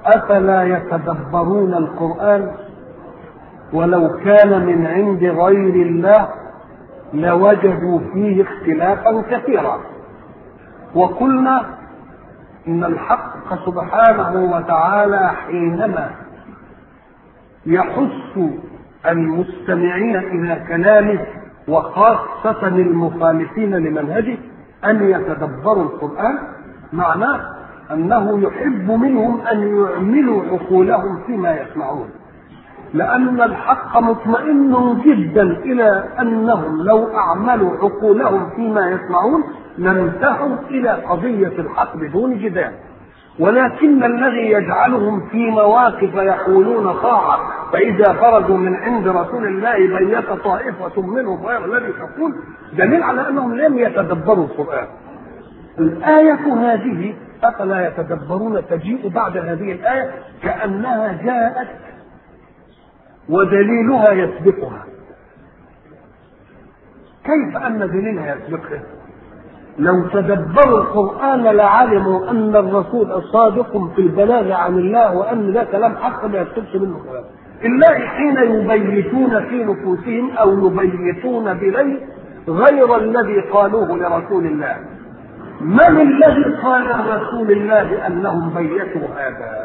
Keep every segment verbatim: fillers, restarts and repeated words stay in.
أفلا يتدبرون القرآن ولو كان من عند غير الله لوجدوا فيه اختلافا كثيرا. وقلنا إن الحق سبحانه وتعالى حينما يحث المستمعين إلى كلامه وخاصة المخالفين لمنهجه أن يتدبروا القرآن، معناه أنه يحب منهم أن يعملوا عقولهم فيما يسمعون، لأن الحق مطمئن جدا إلى أنهم لو أعملوا عقولهم فيما يسمعون لانتهوا إلى قضية الحق بدون جدال. ولكن الذي يجعلهم في مواقف يقولون طاعة فإذا خرجوا من عند رسول الله بيت طائفة منهم غير الذي تقول، دليل على أنهم لم يتدبروا القرآن. الآية هذه أفلا يتدبرون تجيء بعد هذه الآية كأنها جاءت ودليلها يسبقها. كيف أن دليلها يسبقها؟ لو تدبروا القرآن لعلموا أن الرسول صادق في البلاغ عن الله وأن ذا كلام حق ما يكتبش منه كلام. الله حين يبيتون في نفوسهم أو يبيتون بليل غير الذي قالوه لرسول الله. من الذي قال لرسول الله أنهم بيتوا هذا؟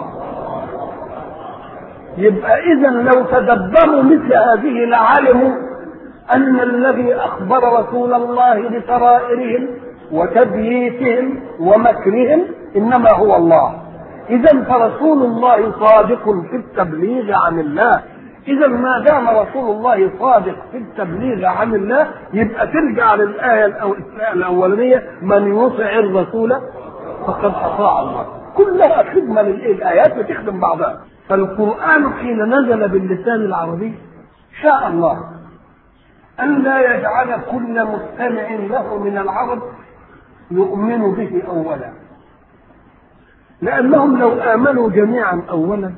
يبقى إذا لو تدبروا مثل هذه لعلموا أن الذي أخبر رسول الله بسرائرهم وتبييتهم ومكرهم إنما هو الله. إذا فرسول الله صادق في التبليغ عن الله. إذا ما دام رسول الله صادق في التبليغ عن الله يبقى ترجع للآية الأولانية من يطع الرسول فقد أطاع الله. كلها خدمة للآيات بتخدم بعضها. فالقرآن حين نزل باللسان العربي شاء الله أن لا يجعل كل مستمع له من العرب يؤمن به أولا، لأنهم لو آمنوا جميعا أولا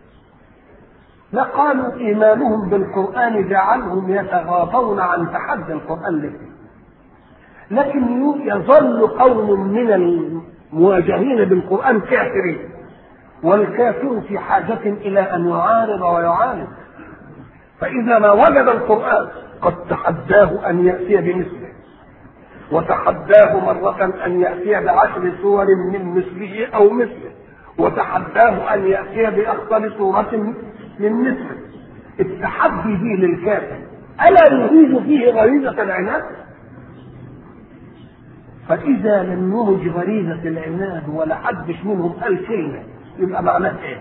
لقالوا إيمانهم بالقرآن جعلهم يتغاضون عن تحدي القرآن له. لكن يظل قوم من المواجهين بالقرآن كافرين، والكافر في حاجة إلى أن يعارض ويعاند. فإذا ما وجد القرآن قد تحداه أن يأتي بمثله، وتحداه مرة أن يأتي بعشر سور من مثله أو مثله، وتحداه أن يأتي بأخطر سورة من مثله. التحدي به للكافر ألا يريد فيه غريزة العناد؟ فإذا لم يرج غريزة العناد ولا حدش منهم قال كلمة يبقى معناه إيه؟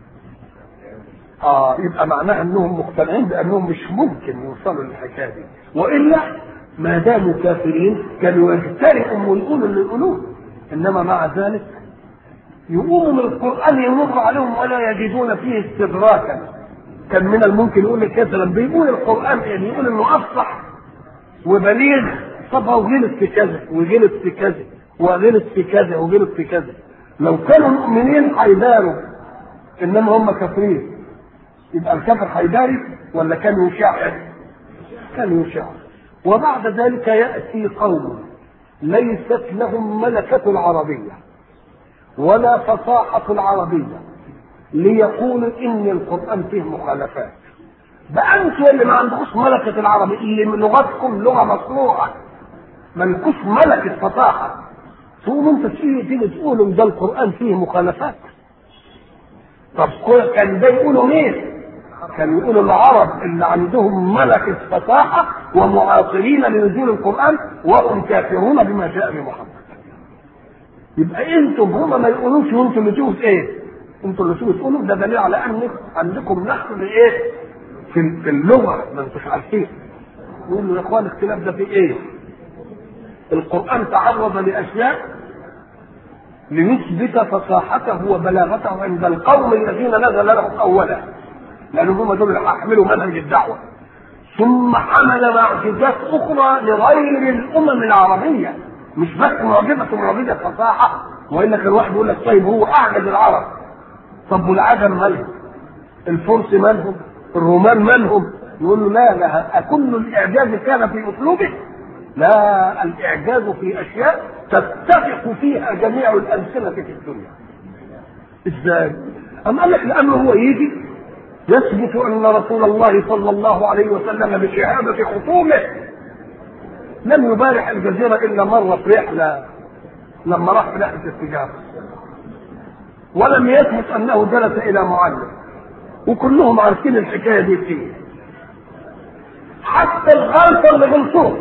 آه يبقى معناه أنهم مقتنعين بأنهم مش ممكن يوصلوا للحكاية دي، وإلا ما داموا كافرين كانوا يجترئوا ويقولوا اللي يقولوه. إنما مع ذلك يقوموا من القرآن يمر عليهم ولا يجدون فيه استدراكا. كان من الممكن يقول لك مثلا بيقول القرآن يعني يقول إنه أفصح وبليغ، طب هو غلط في كذا وغلط في كذا وغلط في كذا وغلط في كذا. لو كانوا مؤمنين هيداروا، إنما هم كافرين. يبقى الكافر هيداري ولا كان يشاعر؟ كان يشاعر. وبعد ذلك يأتي قوم ليست لهم ملكة العربية ولا فصاحة العربية ليقولوا إن القرآن فيه مخالفات. بقى أنتوا اللي ما عندكوش ملكة العربية، اللي من لغتكم لغة مصنوعة ما لكوش ملكة فصاحة، تقوموا أنت تيجي تقولوا ده القرآن فيه مخالفات. طب كان ده يقولوا مين؟ كانوا يقولوا العرب اللي عندهم ملكة فصاحة ومعاصرين لنزول القرآن وهم كافرون بما جاء بمحمد. يبقى انتم هما ما يقولوش وانتم اللي تقولوا ايه؟ انتم اللي تقولوا ده دليل على ان عندكم نحن ايه؟ في في اللغة ما انتوش عارفين. يقولوا يا اخوان الاختلاف ده في ايه؟ القرآن تعرض لأشياء ليثبت فصاحته وبلاغته عند القوم الذين نزل لهم أولا، لأنهم هم دول اللي هيحملوا منهج الدعوة. ثم حمل معجزات أخرى لغير الأمم العربية، مش بس معجزة معجزة فصاحة، وإلا كان واحد يقول لك طيب هو أعجز العرب، طب والعجم مالهم؟ الفرس مالهم؟ الرومان مالهم؟ يقول له لا لا، أكل الإعجاز كان في أسلوبه؟ لا، الإعجاز في أشياء تتفق فيها جميع الأمثلة في الدنيا. ازاي؟ أم قال لك لأنه هو يجي يثبت أن رسول الله صلى الله عليه وسلم بشهادة خصومه لم يبارح الجزيرة إلا مرة في رحلة لما راح في رحلة التجارة، ولم يثبت أنه جلس إلى معلم، وكلهم عارفين الحكاية دي فيه. حتى الغلطة اللي غلطوها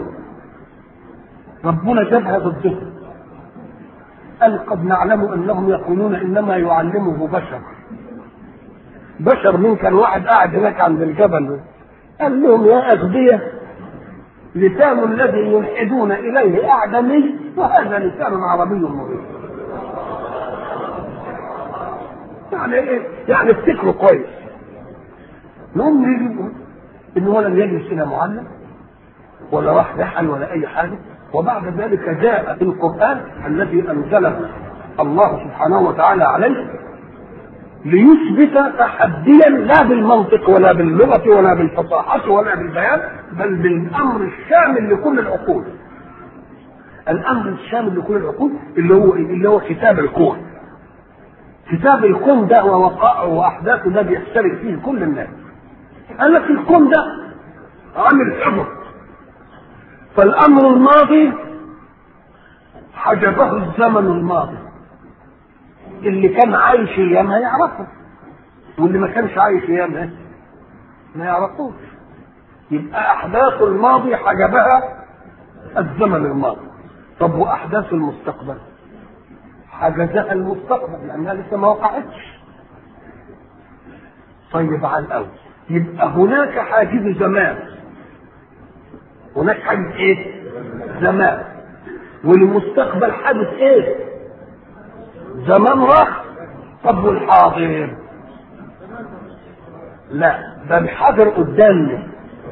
ربنا جابها ضدهم، قال قد نعلم أنهم يقولون إنما يعلمه بشر. بشر مين؟ كان واحد قاعد هناك عند الجبل قال لهم يا أغبياء لسان الذي يلحدون إليه أعجمي وهذا لسان عربي مبين. يعني إيه؟ يعني افتكروا كويس. نقوم نجيبوا إن هو لم يجلس إلى معلم ولا راح رحل ولا أي حاجة، وبعد ذلك جاء في القرآن الذي أنزله الله سبحانه وتعالى عليه ليثبت تحديا لا بالمنطق ولا باللغة ولا بالفصاحة ولا بالبيان، بل بالأمر الشامل لكل العقول. الأمر الشامل لكل العقول اللي هو اللي هو كتاب الكون. كتاب الكون ده ووقائعه وأحداثه ده بيشترك فيه كل الناس. قال لك الكون ده عامل حفظ، فالأمر الماضي حجبه الزمن الماضي، اللي كان عايش ايامها يعرفه واللي ما كانش عايش ايامها ما يعرفوش. يبقى احداث الماضي حجبها الزمن الماضي. طب واحداث المستقبل حجزها المستقبل لانها لسه ما وقعتش. طيب على الاول يبقى هناك حاجز زمان، هناك حاجز ايه؟ زمان. والمستقبل حادث ايه؟ زمان راح. طب والحاضر؟ لا، ده الحاضر قدامنا.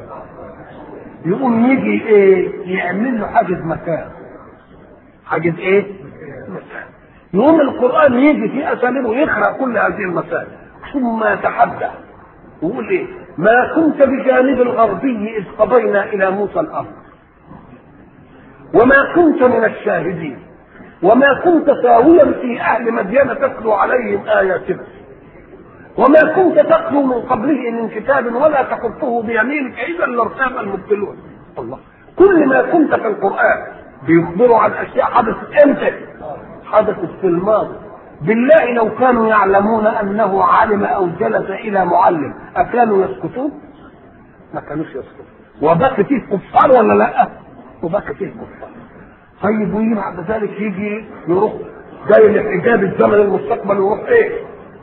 يقوم يجي ايه؟ يعمل له حاجز مكان. حاجز ايه؟ مكان. يقوم القرآن يجي في اساليبه يقرأ كل هذه المسائل ثم يتحدى ويقول ايه؟ ما كنت بجانب الغربي اذ قضينا الى موسى الامر وما كنت من الشاهدين وما كنت ساويا في اهل مدين تتلو عليهم اياتنا وما كنت تتلو من قبله من كتاب ولا تخطه بيمينك اذا لارتاب المبطلون. الله، كل ما كنت في القران بيخبروا عن اشياء حدثت امتى؟ حدثت في الماضي. بالله لو كانوا يعلمون انه علم او جلس الى معلم اكانوا يسكتون؟ ما كانوش يسكتون. وبقى فيه كفار ولا لا؟ وبقى فيه كفار. طيب ويجي بعد ذلك يجي يروح جاي لحجاب الزمن المستقبل ويروح ايه؟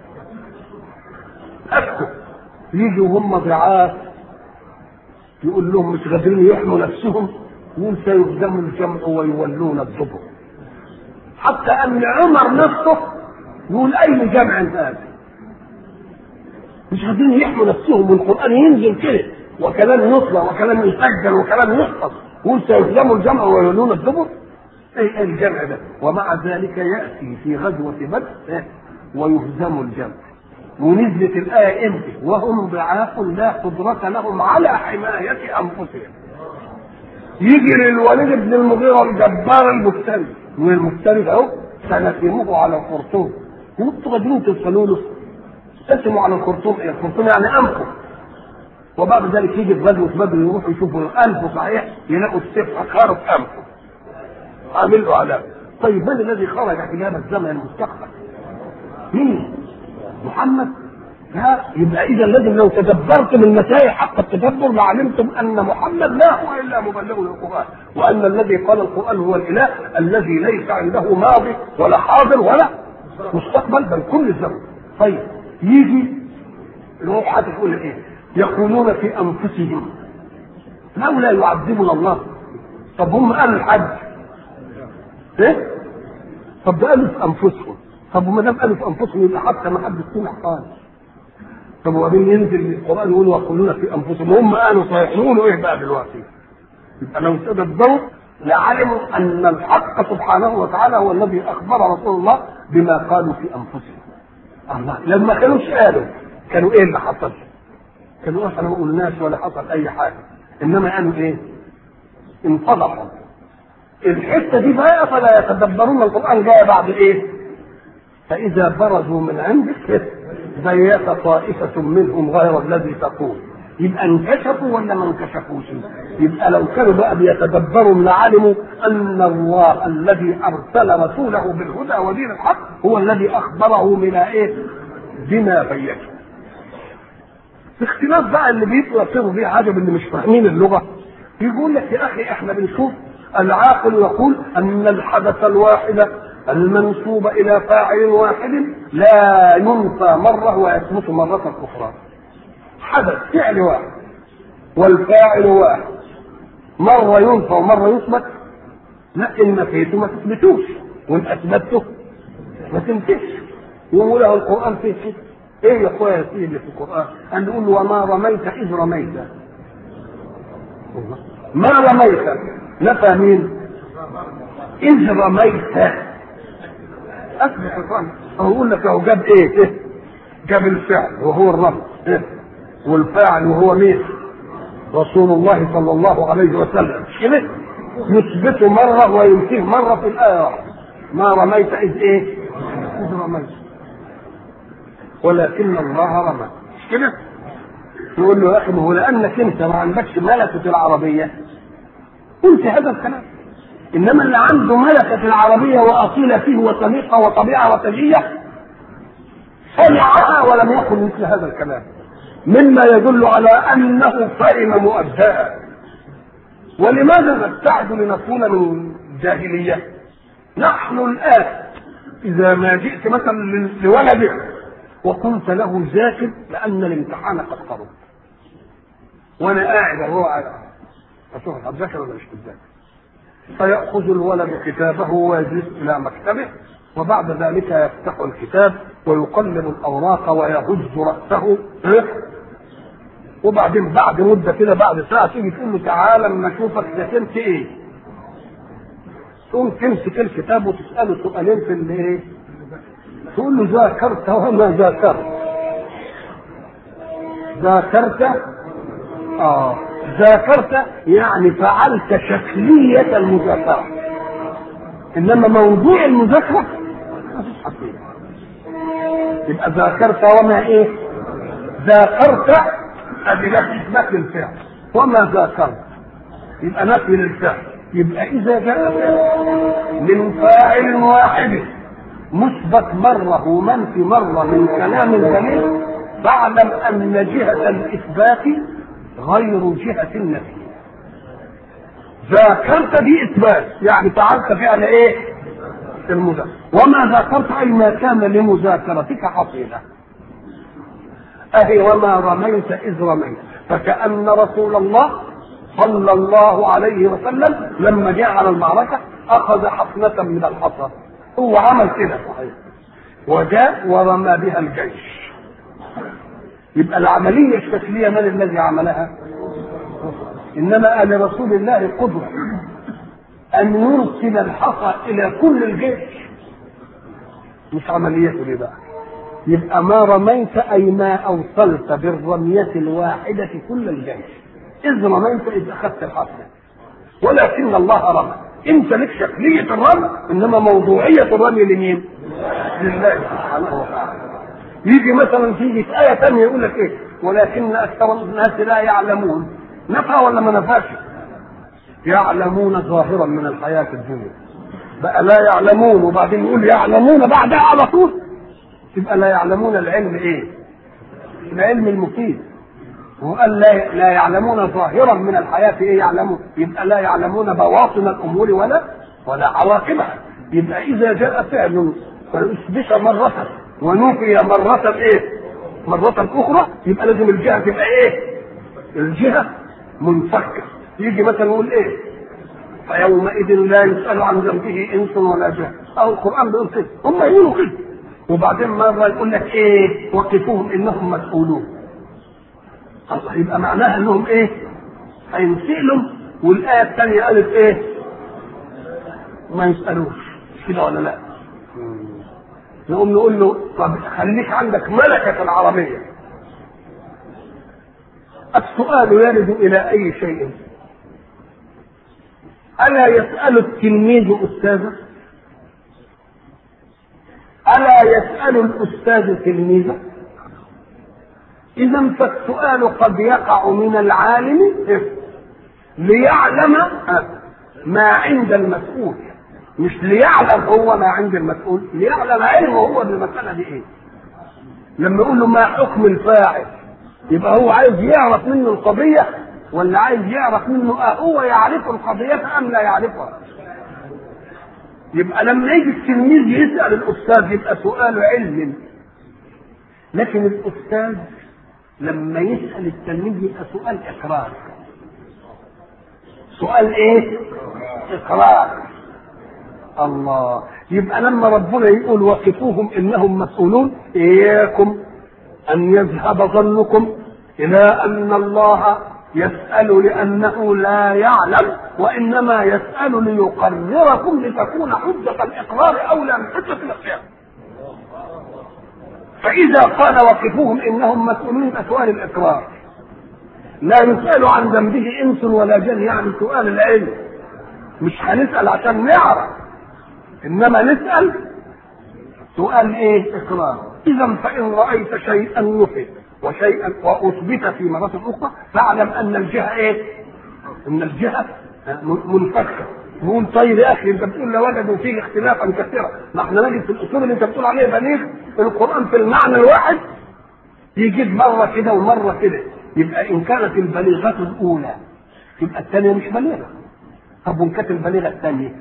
اسكت. يجي وهم ضعاف يقول لهم مش قادرين يحموا نفسهم، يقول سيهزم الجمع ويولون الدبر. حتى ان عمر نفسه يقول اي جمع هذا؟ مش قادرين يحموا نفسهم والقران ينزل كده وكلام يطلع وكلام يسجل وكلام يحفظ، يقول سيهزم الجمع ويولون الدبر. ايه الجمع ده؟ ومع ذلك ياتي في غزوه بدر ويهزم الجمع. ونزلت الايه امتى؟ وهم ضعاف لا قدره لهم على حمايه انفسهم. يجي للوليد بن المغيرة الجبار المفتري، والمفتري اهو سنسمه على الخرطوم. وانتوا قادرين توصلوا له؟ تسموا على الخرطوم ايه؟ الخرطوم يعني انفه. وبعد ذلك يجي في غزوه بدر يروحوا يشوفوا انفه صحيح يلاقوا السيف خارج انفه عامل له علامه. طيب من الذي خرج حجاب الزمن المستقبل؟ مين؟ محمد؟ لا، يبقى اذا لازم لو تدبرتم المسائل حق التدبر لعلمتم ان محمد لا هو الا مبلغ للقران، وان الذي قال القران هو الاله الذي ليس عنده ماضي ولا حاضر ولا مستقبل بل كل الزمن. طيب يجي الروح هتقول ايه؟ يقولون في انفسهم لولا يعذبنا الله. طب هم قالوا الحج ايه؟ طب ده قالوا في انفسهم. طب وما دام قالوا في انفسهم يبقى حتى ما حدش سمع قال. طب وبعدين ينزل القران يقول ويقولون في انفسهم، هم قالوا صحيح يقولوا ايه بقى دلوقتي؟ يبقى لو تدبروا لعلموا ان الحق سبحانه وتعالى هو الذي اخبر رسول الله بما قالوا في انفسهم. الله، لما كانوش قالوا كانوا ايه اللي حصل؟ كانوا احنا ما قلناش ولا حصل اي حاجه، انما قالوا ايه؟ انفضحوا. الحته دي بقى فلا يتدبرون القران جايه بعد ايه؟ فإذا برزوا من عندك بيت طائفة منهم غير الذي تقول. يبقى انكشفوا ولا ما انكشفوش؟ يبقى لو كانوا بقى بيتدبروا لعلموا ان الله الذي ارسل رسوله بالهدى ودين الحق هو الذي اخبره من ايه؟ بما بيته. اختلاف بقى اللي بيطلقوا فيه عجب اللي مش فاهمين اللغه، يقول لك يا اخي احنا بنشوف العاقل يقول ان الحدث الواحد المنسوب الى فاعل واحد لا ينفى مره ويثبت مره اخرى. حدث فعل واحد والفاعل واحد مره ينفى ومره يثبت، لا ان نفيته ما تثبتوش وان اثبته ما تنفيش. يقول له القران فيه كده. ايه يا اخويا يا سيدي اللي في القران؟ ان نقول وما رميت اذ رميت. ما رميت نفى مين؟ اذ رميت اثبت الرمي. هو يقول لك هو جاب ايه؟ جاب الفعل وهو الرمي، والفاعل وهو مين؟ رسول الله صلى الله عليه وسلم. كده يثبته مره وينفيه مره في الايه واحده. ما رميت اذ ايه؟ اذ رميت ولكن الله رمى. مش كده؟ يقول له يا اخي ما هو لانك انت ما عندكش ملكه العربيه قلت هذا الكلام، انما اللي عنده ملكه العربيه واصيل فيه وسميقه وطبيعه وتجيه سمعها ولم يقل مثل هذا الكلام، مما يدل على انه فهم مؤداها. ولماذا نبتعد لنكون من الجاهليه؟ نحن الان اذا ما جئت مثلا لولدك وقلت له ذاكر لان الامتحان قد قرب، وانا قاعد اهو اشوف هتذاكر ولا مش بتذاكر، فيأخذ الولد كتابه ويجلس الى مكتبه، وبعد ذلك يفتح الكتاب ويقلب الاوراق ويهز راسه، وبعدين بعد مده كده بعد ساعه تيجي تقول له تعالى اما اشوفك ذاكرت ايه، تقوم تمسك الكتاب وتساله سؤالين في الايه، تقول له ذاكرت وما ذاكرت. ذاكرت اه ذاكرت يعني فعلت شكليه المذاكره، انما موضوع المذاكره ما فيش حقيقه. يبقى ذاكرت وما ايه؟ ذاكرت ادي لك اثبات الفعل، وما ذاكرت يبقى نفي للفعل. يبقى اذا جاء من فاعل واحد مثبت مره ومنفي مره من كلام الدليل فاعلم ان جهه الاثبات غير جهه النفي. ذاكرت دي اثبات يعني فعلت فعل ايه؟ المذاكره. وما ذاكرت اي ما كان لمذاكرتك حصيله. اهي وما رميت اذ رميت، فكأن رسول الله صلى الله عليه وسلم لما جاء على المعركه اخذ حصنه من الحصى، هو عمل كده صحيح وجاء ورمى بها الجيش. يبقى العمليه الشكليه من الذي عملها؟ انما آل رسول الله قدره ان يرسل الحصى الى كل الجيش، مش عمليته دي بقى. يبقى ما رميت اي ما اوصلت بالرميه الواحده كل الجيش. اذ رميت اذ اخذت الحصى، ولكن الله رمى. انت لك شكليه الرمي انما موضوعيه الرمي لمين؟ لله سبحانه وتعالى. يجي مثلا تيجي في ايه ثانيه يقول لك ايه؟ ولكن اكثر الناس لا يعلمون. نفى ولا ما نفاش؟ يعلمون ظاهرا من الحياه الدنيا، بقى لا يعلمون وبعدين يقول يعلمون بعدها على طول، يبقى لا يعلمون العلم ايه؟ العلم المفيد. وقال لا لا يعلمون ظاهرا من الحياه ايه يعلمون؟ يبقى لا يعلمون بواطن الامور ولا ولا عواقبها. يبقى اذا جاء فعل فاثبت مره ونفي مره ايه؟ مره اخرى، يبقى لازم الجهه تبقى ايه؟ الجهه منفكه. يجي مثلا يقول ايه؟ فيومئذ لا يسأل عن ذنبه انس ولا جان. او القران بيقول كده، هم يقولوا كده. وبعدين مره يقول لك ايه؟ وقفوهم انهم مسؤولون. الله، يبقى معناها انهم ايه؟ هينسألوا. والايه الثانيه قالت ايه؟ ما يسألوش. كده ولا لا؟ نقوم نقول له طب خليك عندك ملكه العربيه. السؤال يرد الى اي شيء؟ ألا يسأل التلميذ أستاذه؟ ألا يسأل الأستاذ تلميذه؟ إذا فالسؤال قد يقع من العالم ليعلم ما عند المسؤول، مش ليعلم هو ما عند المسؤول، ليعلم علمه هو بالمسألة دي ايه. لما يقول له ما حكم الفاعل، يبقى هو عايز يعرف منه القضية ولا عايز يعرف منه اه هو يعرف القضية ام لا يعرفها. يبقى لما يجي التلميذ يسأل الأستاذ يبقى سؤال علم، لكن الأستاذ لما يسأل التلميذ يبقى سؤال إقرار. سؤال ايه؟ إقرار. الله. يبقى لما ربنا يقول وقفوهم إنهم مسؤولون، إياكم أن يذهب ظنكم إلى أن الله يسأل لأنه لا يعلم، وإنما يسأل ليقرركم لتكون حجة الإقرار أولى من حجة الإقرار. فإذا قال وقفوهم إنهم مسؤولون سؤال الإقرار، لا يسأل عن ذنبه إنس ولا جن، يعني سؤال العلم. مش هنسأل عشان نعرف، إنما نسأل سؤال إيه؟ إقرار. إذا فإن رأيت شيئا نفي وشيئا وأثبت في مرة أخرى فاعلم أن الجهة إيه؟ أن الجهة منفكة. نقول طيب يا أخي أنت بتقول لوجدوا فيه اختلافا كثيرا، ما احنا نجد في الأصول اللي أنت بتقول عليه بليغ القرآن في المعنى الواحد يجيب مرة كده ومرة كده. يبقى إن كانت البليغة الأولى يبقى الثانية مش بليغة. طب وإن كانت البليغة الثانية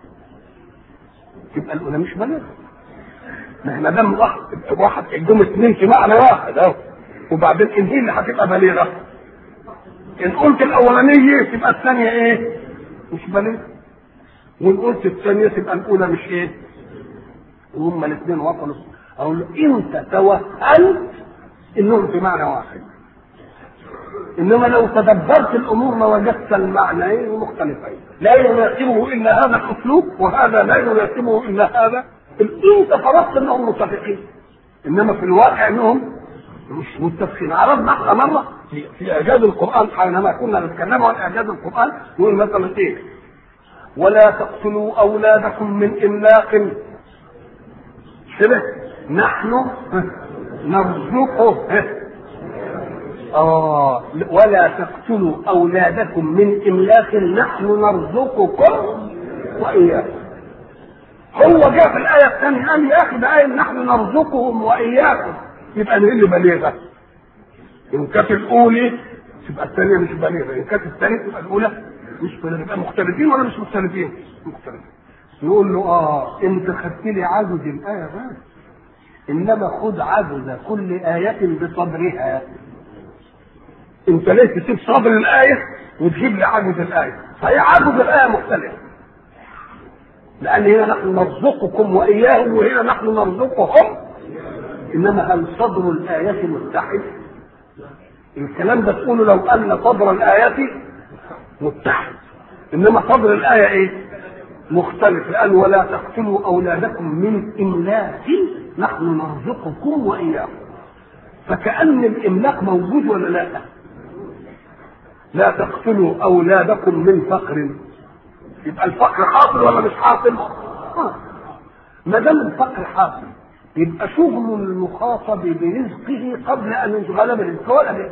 يبقى الأولى مش بليغة. ما دام واحد واحد عندهم اثنين في معنى واحد اهو، وبعدين ان هي اللي هتبقى بليغة. إن قلت الأولانية تبقى الثانية إيه؟ مش بليغة. وإن قلت الثانية تبقى الأولى مش إيه؟ وهم الاثنين وصلوا. أقول أنت توهمت إنهم في معنى واحد، إنما لو تدبرت الأمور لوجدت المعنيين مختلفين، لا يناسبه إلا هذا الأسلوب وهذا لا يناسبه إلا هذا. أنت فرضت إنهم متفقين، إنما في الواقع إنهم مش متفقين. عرضنا احنا مرة في, في إعجاز القرآن حينما كنا نتكلم عن إعجاز القرآن نقول مثلا إيه؟ ولا تقتلوا أولادكم من إملاق شبه نحن نرزقه. آه ولا تقتلوا أولادكم من إملاق نحن نرزقكم وإياكم. هو جاء في الآية الثانية قال يا أخي ده آية نحن نرزقهم وإياكم، يبقى نقول لي بليغة. إن كانت الأولى تبقى الثانية مش بليغة، إن كانت الثانية تبقى الأولى مش بليغة. يبقى مختلفين ولا مش مختلفين؟ مختلفين. نقول له آه أنت خدت لي عدد الآية بس، إنما خذ عدد كل آية بصبرها. أنت ليه تسيب صبر الآية وتجيب لي عدد الآية؟ فهي عدد الآية مختلف، لأن هنا نحن نرزقكم وإياهم وهنا نحن نرزقهم. إنما هل صدر الآية متحد؟ الكلام ده تقوله لو أن صدر الآية متحد، إنما صدر الآية إيه؟ مختلف. لأن ولا تقتلوا أولادكم من إملاق نحن نرزقكم وإياكم. فكأن الإملاق موجود ولا لا؟ لا تقتلوا أولادكم من فقر، يبقى الفقر حاصل ولا مش حاصل؟ آه. ما دام الفقر حاصل يبقى شغل المخاطب برزقه قبل ان يشغل برزقه ولا به،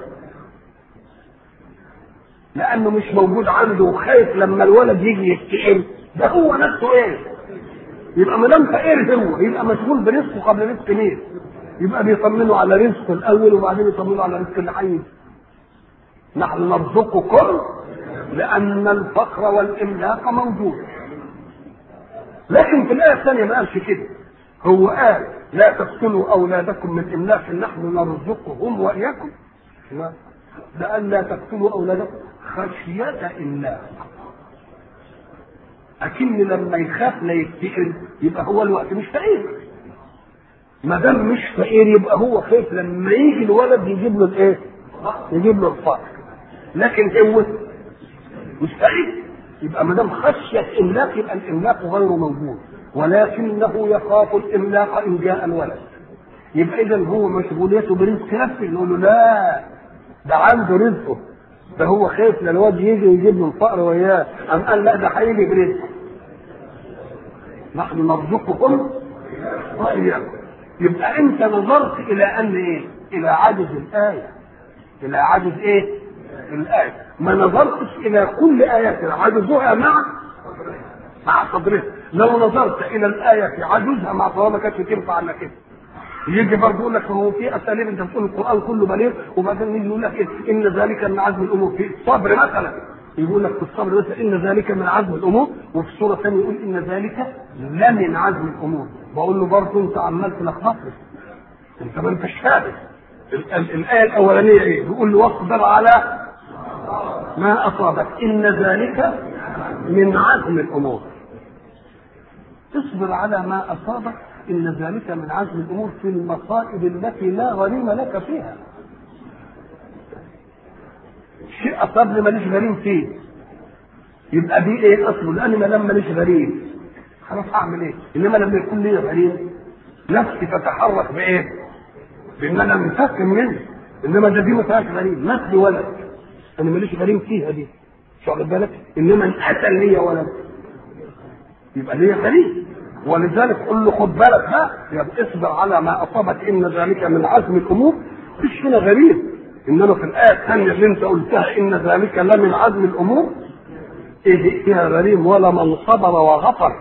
لانه مش موجود عنده وخايف لما الولد يجي يفتقر. ده هو نفسه ايه؟ يبقى ما دام فقير هو يبقى مشغول برزقه قبل رزق مين؟ يبقى بيطمنوا على رزقه الاول وبعدين يطمنوا على رزق اللي حي. نحن نرزقكم لان الفقر والاملاق موجود. لكن في الايه الثانيه ما قالش كده، هو قال لا تقتلوا اولادكم من املاق نحن نرزقهم واياكم. لا، ده قال لا تقتلوا اولادكم خشيه املاق. اكن لما يخاف لا يفتقر يبقى هو الوقت مش فقير. ما دام مش فقير يبقى هو خايف لما يجي الولد يجيب له الايه؟ يجيب له الفقر. لكن هو مش فقير، يبقى ما دام خشيه املاق يبقى الاملاق غير موجود، ولكنه يخاف الاملاق ان جاء الولد. يبقى اذا هو مشغوليته برزق نفسه. نقول له لا، ده عنده رزقه، ده هو خايف للواد يجي ويجيب له الفقر وياه. ام قال لا، ده هيجي برزقه. نحن نرزقكم واياكم. يبقى انت نظرت الى ان ايه؟ الى عجز الايه، الى عجز ايه؟ الايه، ما نظرتش الى كل ايه عجزها مع مع صدرها. لو نظرت الى الايه عجزها مع صدرها ما كانتش تنفع الا كده. يجي برضه يقول لك هو في اساليب، انت بتقول القران كله بليغ، وبعدين يجي يقول لك إيه؟ ان ذلك من عزم الامور. في الصبر مثلا يقول لك في الصبر مثلا ان ذلك من عزم الامور، وفي سوره ثانيه يقول ان ذلك لمن عزم الامور. بقول له برضه انت عمال تلخبطني، انت ما انتش فاهم. الايه الاولانيه ايه؟ بيقول له واصبر على ما اصابك ان ذلك من عزم الامور. اصبر على ما اصابك ان ذلك من عزم الامور في المصائب التي لا غريم لك فيها. شيء اصابني ماليش غريم فيه، يبقى دي ايه اصله؟ لاني ما دام ماليش غريم خلاص اعمل ايه؟ انما لما يكون لي غريم نفسي تتحرك بايه؟ بان انا منتقم منه. انما ده دي ما فيهاش غريم، مثلي ولد انا ماليش غريم فيها دي، مش واخد بالك؟ انما ان قتل لي ولد يبقى لي غريم. ولذلك قل له خد بالك بقى، يبقى اصبر على ما اصابك ان ذلك من عزم الامور. مفيش هنا غريب. انما في الايه الثانيه اللي انت قلتها ان ذلك لا من عزم الامور، ايه فيها غريم؟ ولا من صبر وغفر،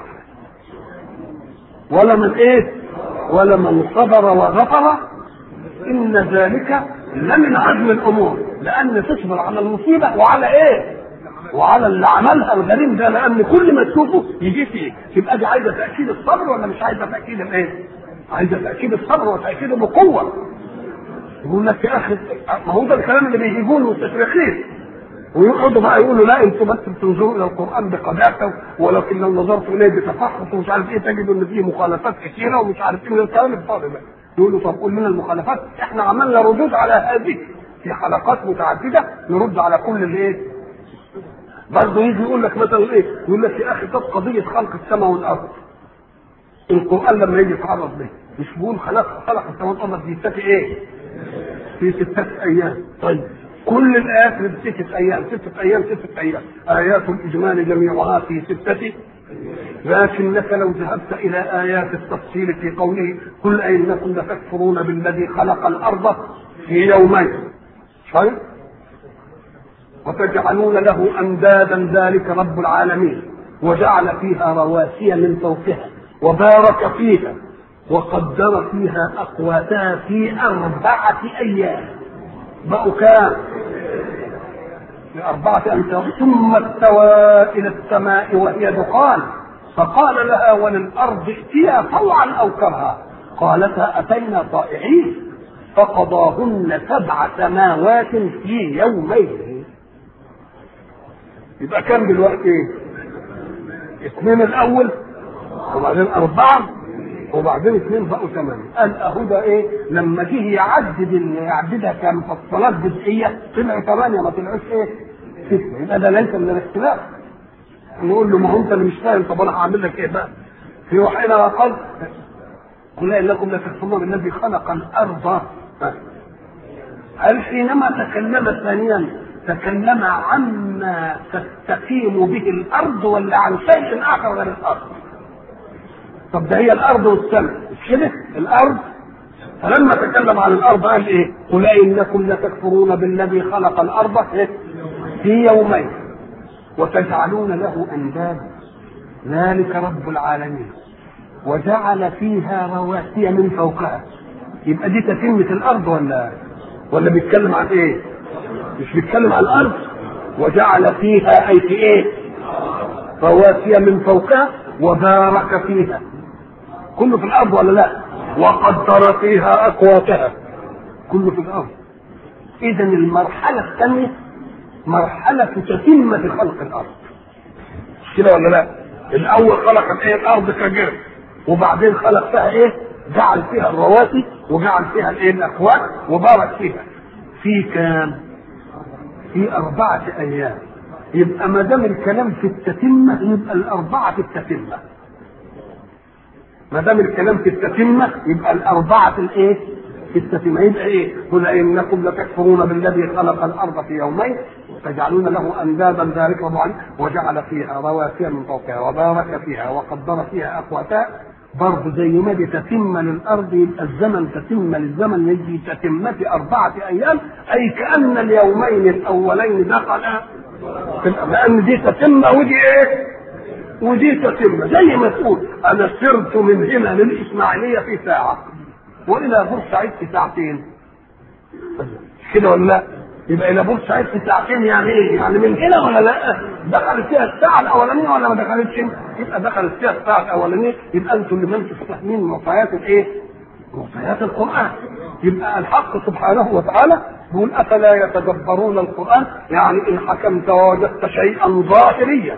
ولا من ايه؟ ولا من صبر وغفر ان ذلك لمن عزم الامور. لان تصبر على المصيبه وعلى ايه؟ وعلى اللي عملها الغريم ده، لان كل ما تشوفه يجي فيه. تبقى دي عايزه تاكيد الصبر ولا مش عايزه تاكيد الايه؟ عايزه تاكيد الصبر وتاكيده بقوه. يقول لك يا اخي ما هو ده الكلام اللي بيجيبوه المستشرقين، ويقعدوا بقى يقولوا لا انتم بس بتنظروا الى القران بقداسه، ولكن لو نظرت اليه بتفحص ومش عارف ايه تجدوا ان فيه مخالفات كثيره ومش عارف ايه من الكلام الفاضي ده. يقولوا طب قول لنا المخالفات، احنا عملنا ردود على هذه في حلقات متعدده، نرد على كل الايه. برضه يجي يقول لك مثلا ايه؟ يقول لك يا اخي طب قضيه خلق السماء والارض، القران لما يجي يتعرض به مش بيقول خلق خلق السماء والارض في ستة ايه؟ في ستة ايام. طيب كل الايات في ستة ايام، ستة ايام ستة ايام، ايات الاجمال جميعها في ستة. لكنك لو ذهبت الى ايات التفصيل في قوله قل انكم لتكفرون بالذي خلق الارض في يومين، طيب وتجعلون له اندادا ذلك رب العالمين وجعل فيها رواسي من فوقها وبارك فيها وقدر فيها اقواتها في اربعه ايام. بقوا كام؟ لأربعة أمثال. ثم استوى إلى السماء وهي دخان فقال لها وللأرض ائتيا طوعا أو كرها قالتا أتينا طائعين فقضاهن سبع سماوات في يومين. يبقى كم دلوقتي؟ اثنين الأول وبعدين أربعة وبعدين اثنين بقوا ثمانية. قال أهو ده إيه؟ لما جه يعدد يعددها كمفصلات جزئية طلعوا ثمانية ما طلعوش إيه؟ ستة. يبقى ده ليس من الاختلاف. نقول له ما هو أنت اللي مش فاهم، طب أنا هعمل لك إيه بقى؟ في وحينا قال قل إنكم لتكفرون بالذي خلق الأرض. قال حينما تكلم ثانيا تكلم عما تستقيم به الأرض ولا عن شيء آخر غير الأرض؟ طب ده هي الارض والسماء مش كده؟ الارض. فلما تكلم عن الارض قال ايه؟ قل انكم لتكفرون بالذي خلق الارض في يومين وتجعلون له اندادا ذلك رب العالمين وجعل فيها رواسي من فوقها. يبقى دي تتمة الارض ولا ولا بيتكلم عن ايه؟ مش بيتكلم عن الارض. وجعل فيها اي في ايه؟ رواسي من فوقها وبارك فيها. كله في الارض ولا لا؟ وقدر فيها اقواتها. كله في الارض. اذا المرحله الثانيه مرحله تتمه خلق الارض، مش كده ولا لا؟ الاول خلق الايه؟ الارض كجرم، وبعدين خلق فيها ايه؟ جعل فيها الرواسي وجعل فيها الايه؟ الاقوات وبارك فيها. في كام؟ في اربعه ايام. يبقى ما دام الكلام في التتمه يبقى الاربعه في التتمه. ما دام الكلام في التتمه يبقى الاربعه في الايه؟ في التتمه. يبقى ايه؟ قل انكم لتكفرون بالذي خلق الارض في يومين تجعلون له اندادا ذلك رب العالمين وجعل فيها رواسي من فوقها وبارك فيها وقدر فيها اقواتها برضه زي ما دي تتم للارض يبقى الزمن تتم للزمن يجي تتمة اربعة ايام، اي كأن اليومين الاولين دخلا، لان دي تتمة ودي ايه ودي تتمة. زي ما تقول انا سرت من هنا للاسماعيلية في ساعة والى بورسعيد في ساعتين كده ولا لا؟ يبقى الى بورسعيد في ساعتين يعني ايه؟ يعني من هنا ولا لا؟ دخلت فيها الساعه الاولانيه ولا ما دخلتش؟ يبقى دخلت فيها الساعه الاولانيه. يبقى انتم اللي ما انتم فاهمين معطيات الايه؟ معطيات القران. يبقى الحق سبحانه وتعالى يقول افلا يتدبرون القران، يعني ان حكمت ووجدت شيئا ظاهريا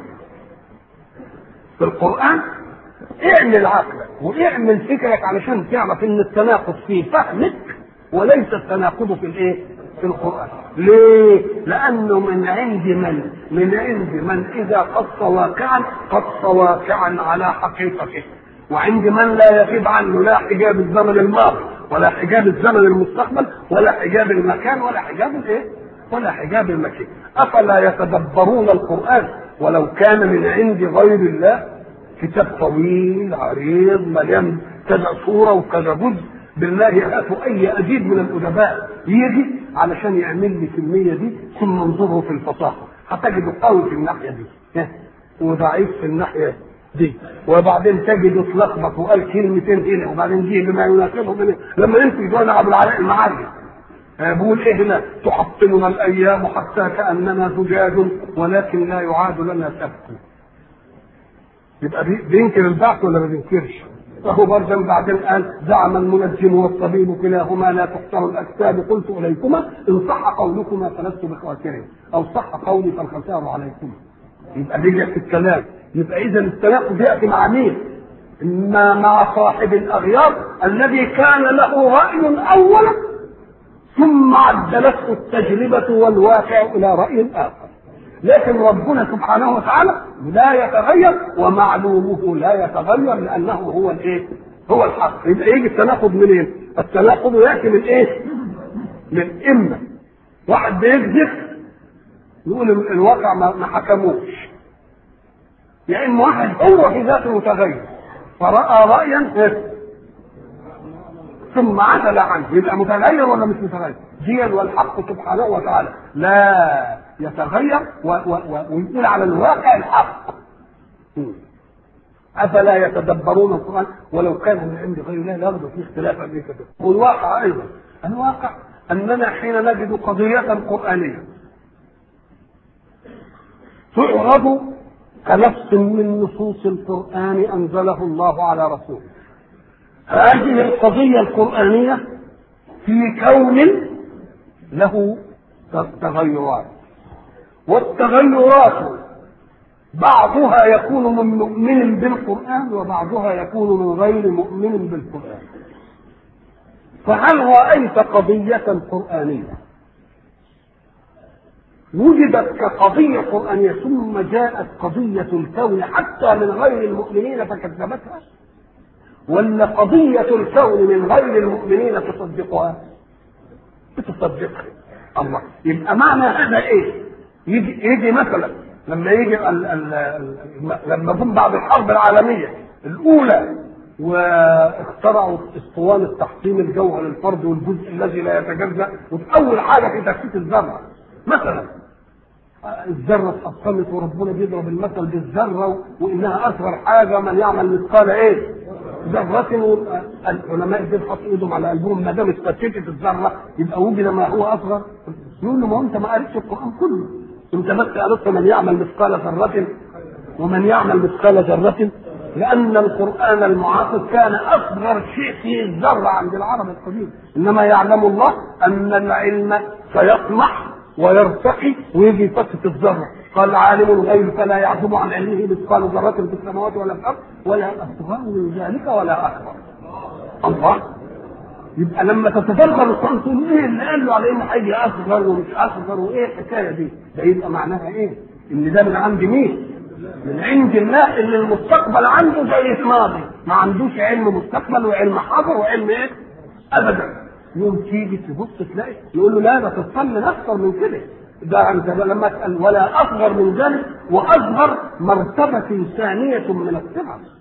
في القران اعمل عقلك واعمل فكرك علشان تعرف ان التناقض في فهمك وليس التناقض في الايه؟ في القرآن. ليه؟ لأنه من عند من؟ من عند من إذا قص واقعا قص واقعا على حقيقته، وعند من لا يغيب عنه لا حجاب الزمن الماضي ولا حجاب الزمن المستقبل ولا حجاب المكان ولا حجاب الايه؟ ولا حجاب المكان. أفلا يتدبرون القرآن ولو كان من عند غير الله؟ كتاب طويل عريض مليان كذا صورة وكذا جزء، بالله هاتوا اي اديب من الادباء يجي علشان يعمل لي في المية دي ثم انظره في الفصاحه هتجده قوي في الناحيه دي وضعيف في الناحيه دي، وبعدين تجده اتلخبط وقال كلمتين هنا وبعدين دي بما يناسبه من لما ينتج جوانا عبد العلاء المعري بيقول ايه هنا؟ تحطمنا الايام حتى كاننا زجاج ولكن لا يعاد لنا سبت. يبقى بينكر البعث ولا ما بينكرش؟ فهو برضه بعدين قال زعم المنجم والطبيب كلاهما لا تحصر الاكتاب قلت اليكما ان صح قولكما فلست بخاسرين او صح قولي فالخسار عليكما. يبقى بيجي في الكلام. يبقى اذا التناقض ياتي مع مين؟ اما مع صاحب الاغيار الذي كان له راي اول ثم عدلته التجربه والواقع الى راي اخر. لكن ربنا سبحانه وتعالى لا يتغير ومعلومه لا يتغير لانه هو الايه؟ هو الحق. يبقى يجي التناقض منين؟ التناقض ياتي من ايه؟ من اما واحد بيكذب يقول الواقع ما حكموش، يا يعني اما واحد هو في ذاته متغير فراى رايا ثم عدل عنه، يبقى متغير ولا مش متغير؟ دين والحق سبحانه وتعالى لا يتغير ويقول على الواقع الحق. افلا يتدبرون القران ولو كان من عند غير الله ليجدوا فيه اختلافا كثيرا. والواقع ايضا الواقع اننا حين نجد قضيه قرانيه تعرض كنص من نصوص القران انزله الله على رسوله. هذه القضيه القرانيه في كون له تغيرات، والتغيرات بعضها يكون من مؤمن بالقرآن وبعضها يكون من غير مؤمن بالقرآن. فهل رأيت قضية قرآنية وجدت كقضية قرآنية ثم جاءت قضية الكون حتى من غير المؤمنين فكذبتها، ولا قضية الكون من غير المؤمنين تصدقها؟ بتصدقها. الله. يبقى معنى هذا ايه؟ يجي, يجي مثلا لما يجي ال ال ال لما جم بعد الحرب العالميه الاولى واخترعوا اسطوانه تحطيم الجوهر الفرد والجزء الذي لا يتجزا، واول حاجه في تكتيك الذره مثلا الذره اتحطمت وربنا بيضرب المثل بالذره وانها اصغر حاجه من يعمل مثقال ايه؟ ذرة. العلماء بيحطوا ايدهم على قلبهم ما دام اتفتتت الذره يبقى وجد ما هو اصغر. يقول له ما انت ما قريتش القران كله، انت بس قريت من يعمل مثقال ذره ومن يعمل مثقال ذره، لان القران المعاصر كان اصغر شيء في الذره عند العرب القديم. انما يعلم الله ان العلم سيطمح ويرتقي ويجي فتت الذره. قال عالم الغيب فلا يعزب عن علمه مثقال ذرة في السماوات ولا في الارض ولا اصغر من ذلك ولا اكبر. الله. يبقى لما تتفرغ القرآن تقول ايه اللي قال له على انه هيجي اصغر ومش اصغر وايه الحكايه دي؟ ده يبقى معناها ايه؟ ان ده من عند مين؟ من عند الله اللي المستقبل عنده زي الماضي، ما عندوش علم مستقبل وعلم حاضر وعلم ايه؟ ابدا. يوم تيجي تبص تلاقي يقول له لا ده تطمن اكثر من كده، ده انت لما تسال ولا اصغر من ذلك، واصغر مرتبه ثانيه من الصغر.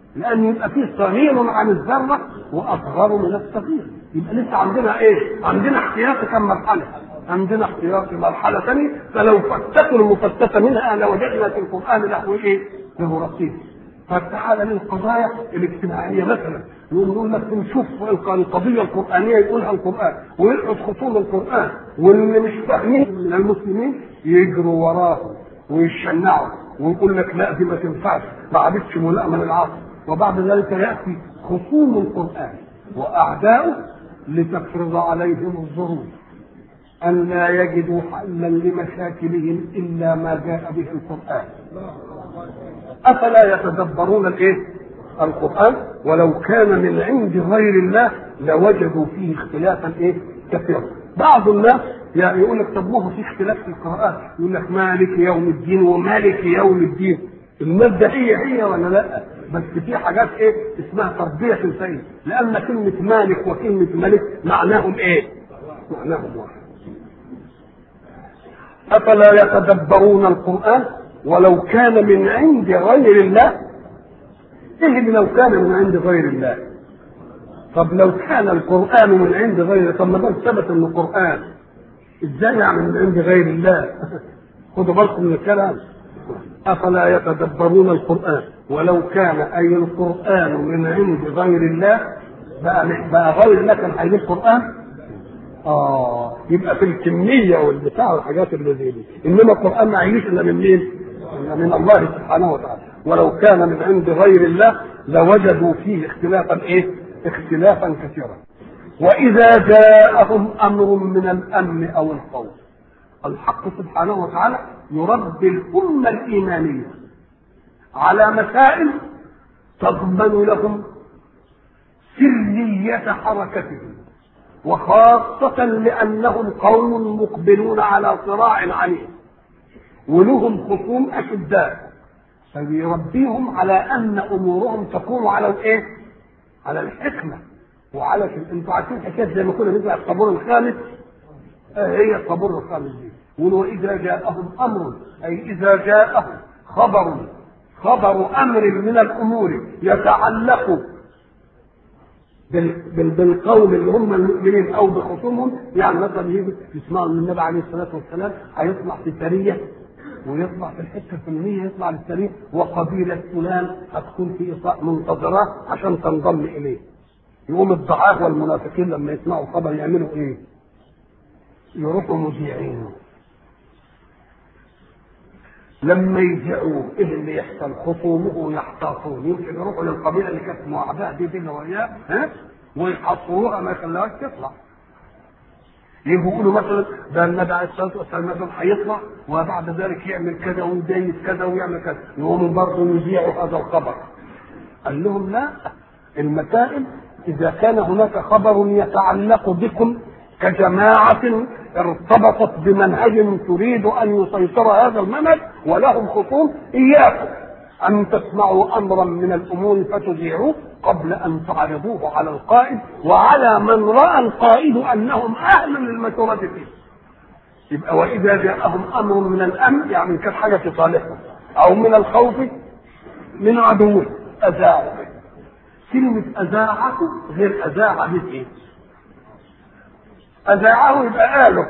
لأن يبقى فيه صغير عن الذرة وأصغر من الصغير، يبقى لسه عندنا إيه؟ عندنا احتياطي كم مرحلة؟ عندنا احتياطي مرحلة ثانية، فلو فتتوا المفتتة منها لوجدنا في القرآن له إيه؟ له رصيد. فتعالى للقضايا الاجتماعية مثلا، نقول لك نشوف القضية القرآنية يقولها القرآن ويلقط خصوم القرآن، واللي مش فاهمين من المسلمين يجروا وراه ويشنعوا ويقول لك لا دي ما تنفعش، ما عادتش ملائمة للعصر. وبعد ذلك يأتي خصوم القرآن وأعداؤه لتفرض عليهم الظروف أن لا يجدوا حلا لمشاكلهم إلا ما جاء به القرآن. أفلا يتدبرون الإيه؟ القرآن ولو كان من عند غير الله لوجدوا فيه اختلافا إيه؟ كثيرا. بعض الناس يعني يقول لك طب ما هو في اختلاف في القرآن، يقول لك مالك يوم الدين ومالك يوم الدين، المادة هي هي ولا لا؟ بس في حاجات ايه اسمها تربية الفهم، لأن كلمة مالك وكلمة ملك معناهم ايه؟ معناهم واحد. أفلا يتدبرون القرآن ولو كان من عند غير الله؟ ايه اللي لو كان من عند غير الله؟ طب لو كان القرآن من عند غير، طب ما دام ثبت ان القرآن ازاي يعني من عند غير الله؟ خدوا بالكم من الكلام. أفلا يتدبرون القرآن ولو كان أي القرآن من عند غير الله، بقى, بقى غير الله كان هيجيب قرآن؟ آه يبقى في الكمية والبتاع والحاجات اللي زي دي، إنما القرآن ما هيجيش إلا من مين؟ إلا من الله سبحانه وتعالى. ولو كان من عند غير الله لوجدوا فيه اختلافا إيه؟ اختلافا كثيرا. وإذا جاءهم أمر من الأمن أو الخوف، الحق سبحانه وتعالى يربي الأمة الإيمانية على مسائل تضمن لهم سرية حركتهم، وخاصة لأنهم قوم مقبلون على صراع عنيف ولهم خصوم أشداء، فيربيهم على أن أمورهم تكون على الإيه؟ على الحكمة وعلى ال... انتوا عارفين حكاية زي ما كنا نسمع الطابور الخامس، آه هي الطابور الخامس دي. وإذا جاءهم أمر أي إذا جاءهم خبر خبر أمر من الأمور يتعلق بالقوم اللي هم المؤمنين أو بخصومهم، يعني مثلا يجي يسمعوا من النبي عليه الصلاة والسلام هيطلع في سرية ويطلع في الحتة الفلانية، يطلع للسرية وقبيلة فلان هتكون في إطاء منتظرة عشان تنضم إليه. يقوم الضعاف والمنافقين لما يسمعوا خبر يعملوا إيه؟ يروحوا مذيعين. لما يجيئوا ايه اللي يحصل؟ خصومه يحتاطون، يمكن يروحوا للقبيله اللي كانت معاداه دي بينه وياه ها ويحصروها ما يخلوهاش تطلع. يجوا يقولوا مثلا ده النبي عليه الصلاه والسلام مثلا هيطلع وبعد ذلك يعمل كذا ويدين كذا ويعمل كذا، يقوموا برضه يذيعوا هذا الخبر. قال لهم لا، المسائل اذا كان هناك خبر يتعلق بكم كجماعة ارتبطت بمنهج تريد أن يسيطر هذا المنهج ولهم خصوم، إياكم أن تسمعوا أمرا من الأمور فتذيعوه قبل أن تعرضوه على القائد وعلى من رأى القائد أنهم أهل للمشورة فيه. يبقى وإذا جاءهم أمر من الأمن يعني كانت حاجة في صالحهم، أو من الخوف من عدوه أذاعوا. كلمة أذاعه غير أذاع به، أذاعه يبقى قاله،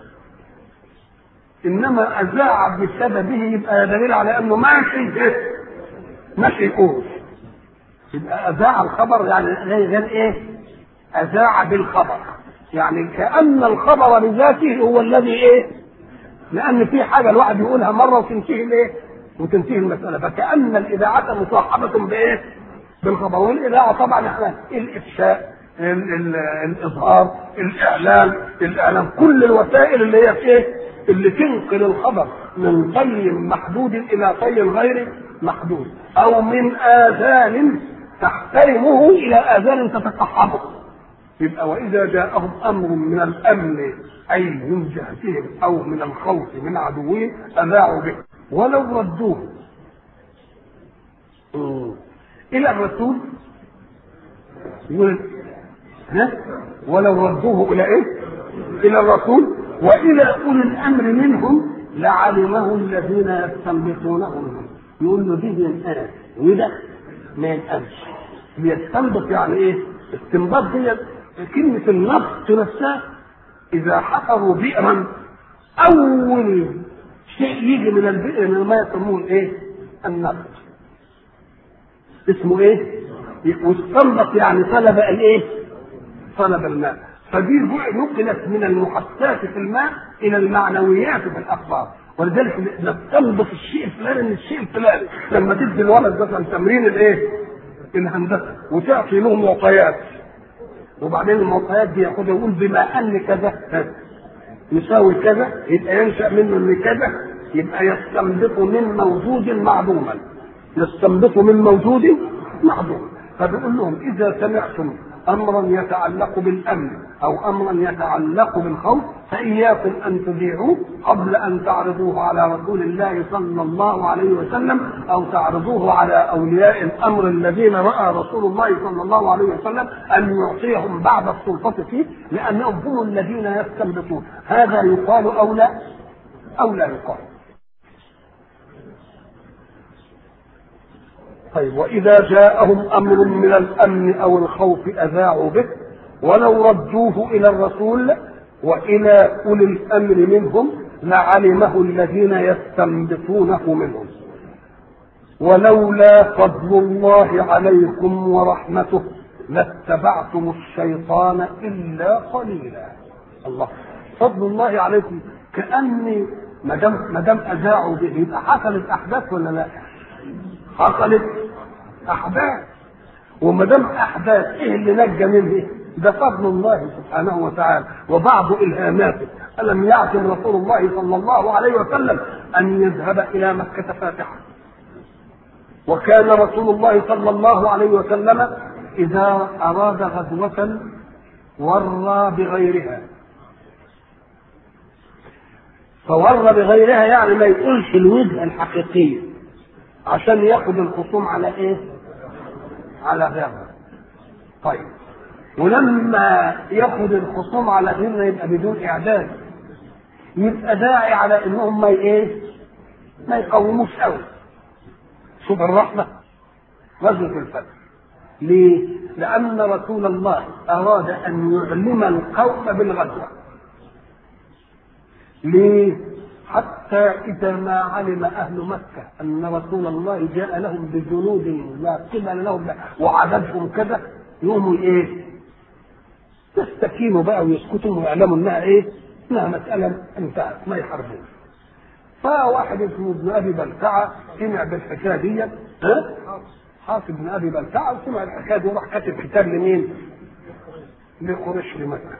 إنما أذاع بسببه يبقى دليل على أنه ماشي ماشي يقول. يبقى أذاع الخبر يعني غير إيه؟ أذاع بالخبر، يعني كأن الخبر بذاته هو الذي إيه؟ لأن في حاجة الواحد يقولها مرة وتنتهي الإيه؟ وتنتهي المسألة، فكأن الإذاعة مصاحبة بإيه؟ بالخبر. والإذاعة طبعا إحنا الإفشاء، الإظهار، الإعلام، الإعلام، كل الوسائل اللي هي ايه؟ اللي تنقل الخبر من طي محدود إلى طي غير محدود، أو من آذان تحترمه إلى آذان تتقحمه. يبقى وإذا جاءهم أمر من الأمن أي من جهتهم أو من الخوف من عدوهم أذاعوا به ولو ردوه إلى الرسول، يقول ها؟ ولو ردوه الى ايه؟ الى الرسول والى اولي الامر منهم لعلمه الذين يستنبطونه منهم. يقول له دي الان وده ما ينقلش. بيستنبط يعني ايه؟ استنباط دي كلمة النبط نفسها. إذا حفروا بئرا أول شيء يجي من البئر من الماء يسموه ايه؟ النبط. اسمه ايه؟ واستنبط يعني طلب الايه؟ طلب الماء. فدي نقلت من المحسات في الماء الى المعنويات في الاخبار. ولذلك نستنبط الشيء الفلاني من الشيء الفلاني. لما تدي الولد مثلا تمرين الايه؟ الهندسه وتعطي له معطيات، وبعدين المعطيات دي ياخدها يقول بما ان كذا يساوي كذا، يبقى ينشا منه ان كذا، يبقى يستنبط من موجود معدوما. يستنبط من موجود معدوم. فبيقول لهم اذا سمعتم امرا يتعلق بالامن او امرا يتعلق بالخوف فاياكم ان تذيعوه قبل ان تعرضوه على رسول الله صلى الله عليه وسلم، او تعرضوه على اولياء الامر الذين راى رسول الله صلى الله عليه وسلم ان يعطيهم بعض السلطه فيه، لانهم هم الذين يستنبطون. هذا يقال او لا؟ او لا يقال. طيب، وإذا جاءهم أمر من الأمن أو الخوف أذاعوا به ولو ردوه إلى الرسول وإلى أولي الأمر منهم لعلمه الذين يستنبطونه منهم ولولا فضل الله عليكم ورحمته لاتبعتم الشيطان إلا قليلا. الله، فضل الله عليكم، كأني ما دام أذاعوا به يبقى حصلت أحداث ولا لا؟ حصلت احداث. وما دام احداث ايه اللي نجى منه؟ ده فضل الله سبحانه وتعالى وبعض الهاماته. الم يعتم رسول الله صلى الله عليه وسلم ان يذهب الى مكه فاتحا، وكان رسول الله صلى الله عليه وسلم اذا اراد غزوه ورى بغيرها. فورى بغيرها يعني ما يقولش الوجه الحقيقيه عشان ياخد الخصوم على ايه؟ على غيرها. طيب، ولما ياخد الخصوم على غيرها يبقى بدون اعداد، يبقى داعي على انهم ما ايه؟ ما يقوموش قوي. شوف الرحمه، غزوه الفتح. ليه؟ لان رسول الله اراد ان يعلم القوم بالغزوه. ليه؟ حتى إذا ما علم أهل مكة أن رسول الله جاء لهم بجنود لا قبل لهم وعددهم كذا، يقوموا إيه؟ يستكينوا بقى ويسكتوا ويعلموا إنها إيه؟ إنها مسألة انتهت، ما يحاربون. فواحد اسمه ابن أبي بلتعة سمع بالحكاية دي، ها؟ حافظ ابن أبي بلتعة وسمع الحكاية دي وراح كاتب كتاب لمين؟ لقريش لمكة.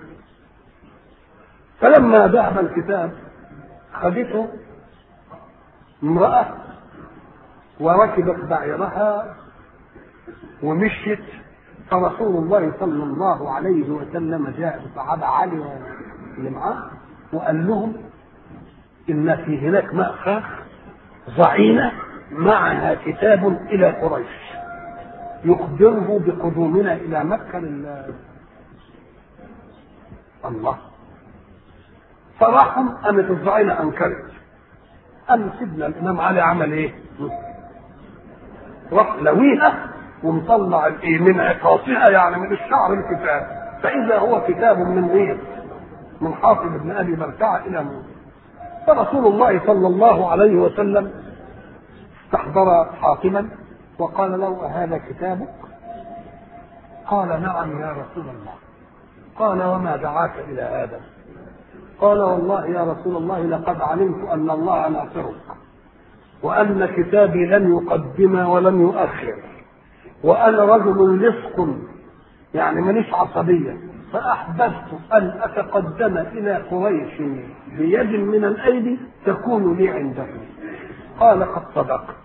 فلما ذهب الكتاب خذته امرأة وركبت بعيرها ومشيت، فرسول الله صلى الله عليه وسلم جاء بصحابة علي اللي معاه وقال لهم إن في هناك مأخذ ضعينة معها كتاب إلى قريش يخبره بقدومنا إلى مكة لله. الله، فراحهم قامت الضعينة أنكرت. قام سيدنا الإمام علي عمل إيه؟ راح لويها ومطلع الإيه من عقاصها، يعني من الشعر الكتاب، فإذا هو كتاب من إيه؟ من حافظ ابن أبي بلتعة إلى موسى. فرسول الله صلى الله عليه وسلم استحضر حاكما وقال له: هذا كتابك؟ قال: نعم يا رسول الله. قال: وما دعاك إلى هذا؟ قال: والله يا رسول الله لقد علمت أن الله ناصرك، وأن كتابي لن يقدم ولن يؤخر، وأنا رجل لصق يعني مانيش عصبية، فأحببت أن أتقدم إلى قريش بيد من الأيدي تكون لي عنده. قال: قد صدقت.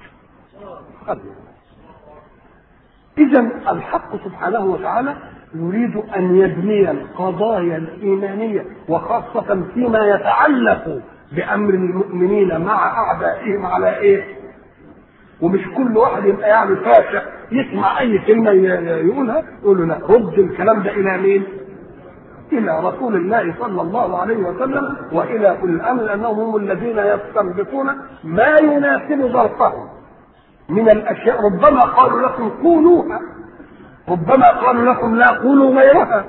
إذا الحق سبحانه وتعالى يريد أن يبني القضايا الإيمانية وخاصة فيما يتعلق بأمر المؤمنين مع أعدائهم على إيه؟ ومش كل واحد يبقى يعني فاشع يسمع أي كلمة يقولها يقول له: لا، رد الكلام ده إلى مين؟ إلى رسول الله صلى الله عليه وسلم وإلى أولي الأمر، لأنهم هم الذين يستنبطون ما يناسب ظرفهم من الاشياء ربما قالوا لكم قولوها، ربما قالوا لكم لا قولوا غيرها.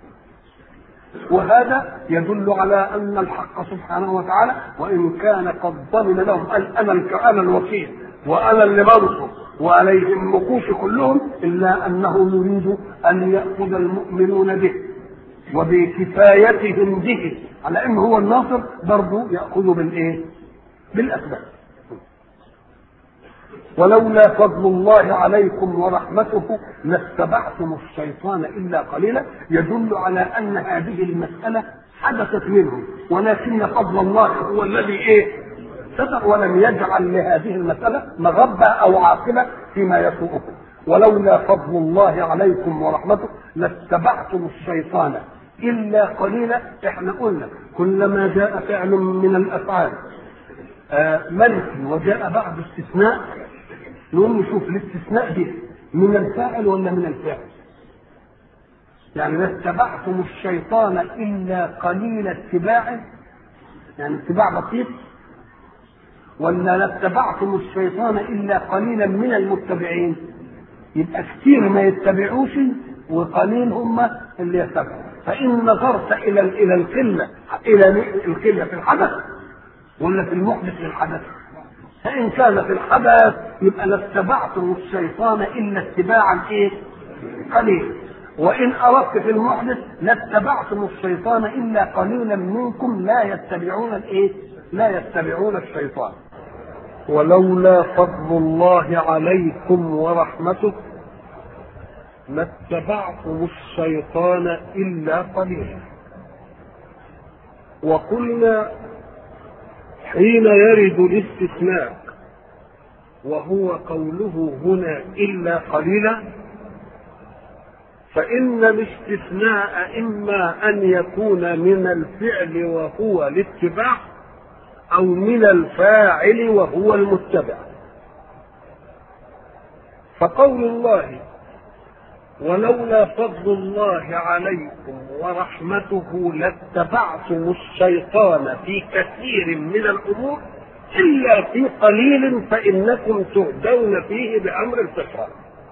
وهذا يدل على ان الحق سبحانه وتعالى وان كان قد ضمن لهم قال انا انا الوكيل وانا اللي بنصر وعليهم مقوش كلهم، الا انه يريد ان ياخذ المؤمنون به وبكفايتهم به على انه هو الناصر برضه ياخذ بالايه؟ بالاسباب. ولولا فضل الله عليكم ورحمته لاتبعتم الشيطان الا قليلا، يدل على ان هذه المساله حدثت منهم، ولكن فضل الله هو الذي ايه؟ ستر، ولم يجعل لهذه المساله مغبه او عاقبه فيما يسوءكم. ولولا فضل الله عليكم ورحمته لاتبعتم الشيطان الا قليلا. احنا قلنا كلما جاء فعل من الافعال آه منفي وجاء بعد استثناء، نقوم نشوف الاستثناء دي من الفاعل ولا من الفاعل. يعني لاتبعتم الشيطان الا قليل اتباع، يعني اتباع بسيط، ولا لاتبعتم الشيطان الا قليلا من المتبعين؟ يبقى كثير ما يتبعوش وقليل هم اللي يتبعوا. فان نظرت الى الى القله الى القله في الحدث ولا في المحدث للحدث، فإن كان في الحدث يبقى لاتبعتم الشيطان إلا اتباعا إيه؟ قليل. وإن أردت في المحدث لاتبعتم الشيطان إلا قليلا منكم لا يتبعون الإيه؟ لا يتبعون الشيطان. ولولا فضل الله عليكم ورحمته لاتبعتم الشيطان إلا قليلا. وقلنا حين يرد الاستثناء وهو قوله هنا إلا قليلا، فإن الاستثناء إما أن يكون من الفعل وهو الاتباع أو من الفاعل وهو المتبع. فقول الله ولولا فضل الله عليكم ورحمته لاتبعتم الشيطان في كثير من الأمور إلا في قليل فإنكم تهدون فيه بأمر الفطرة.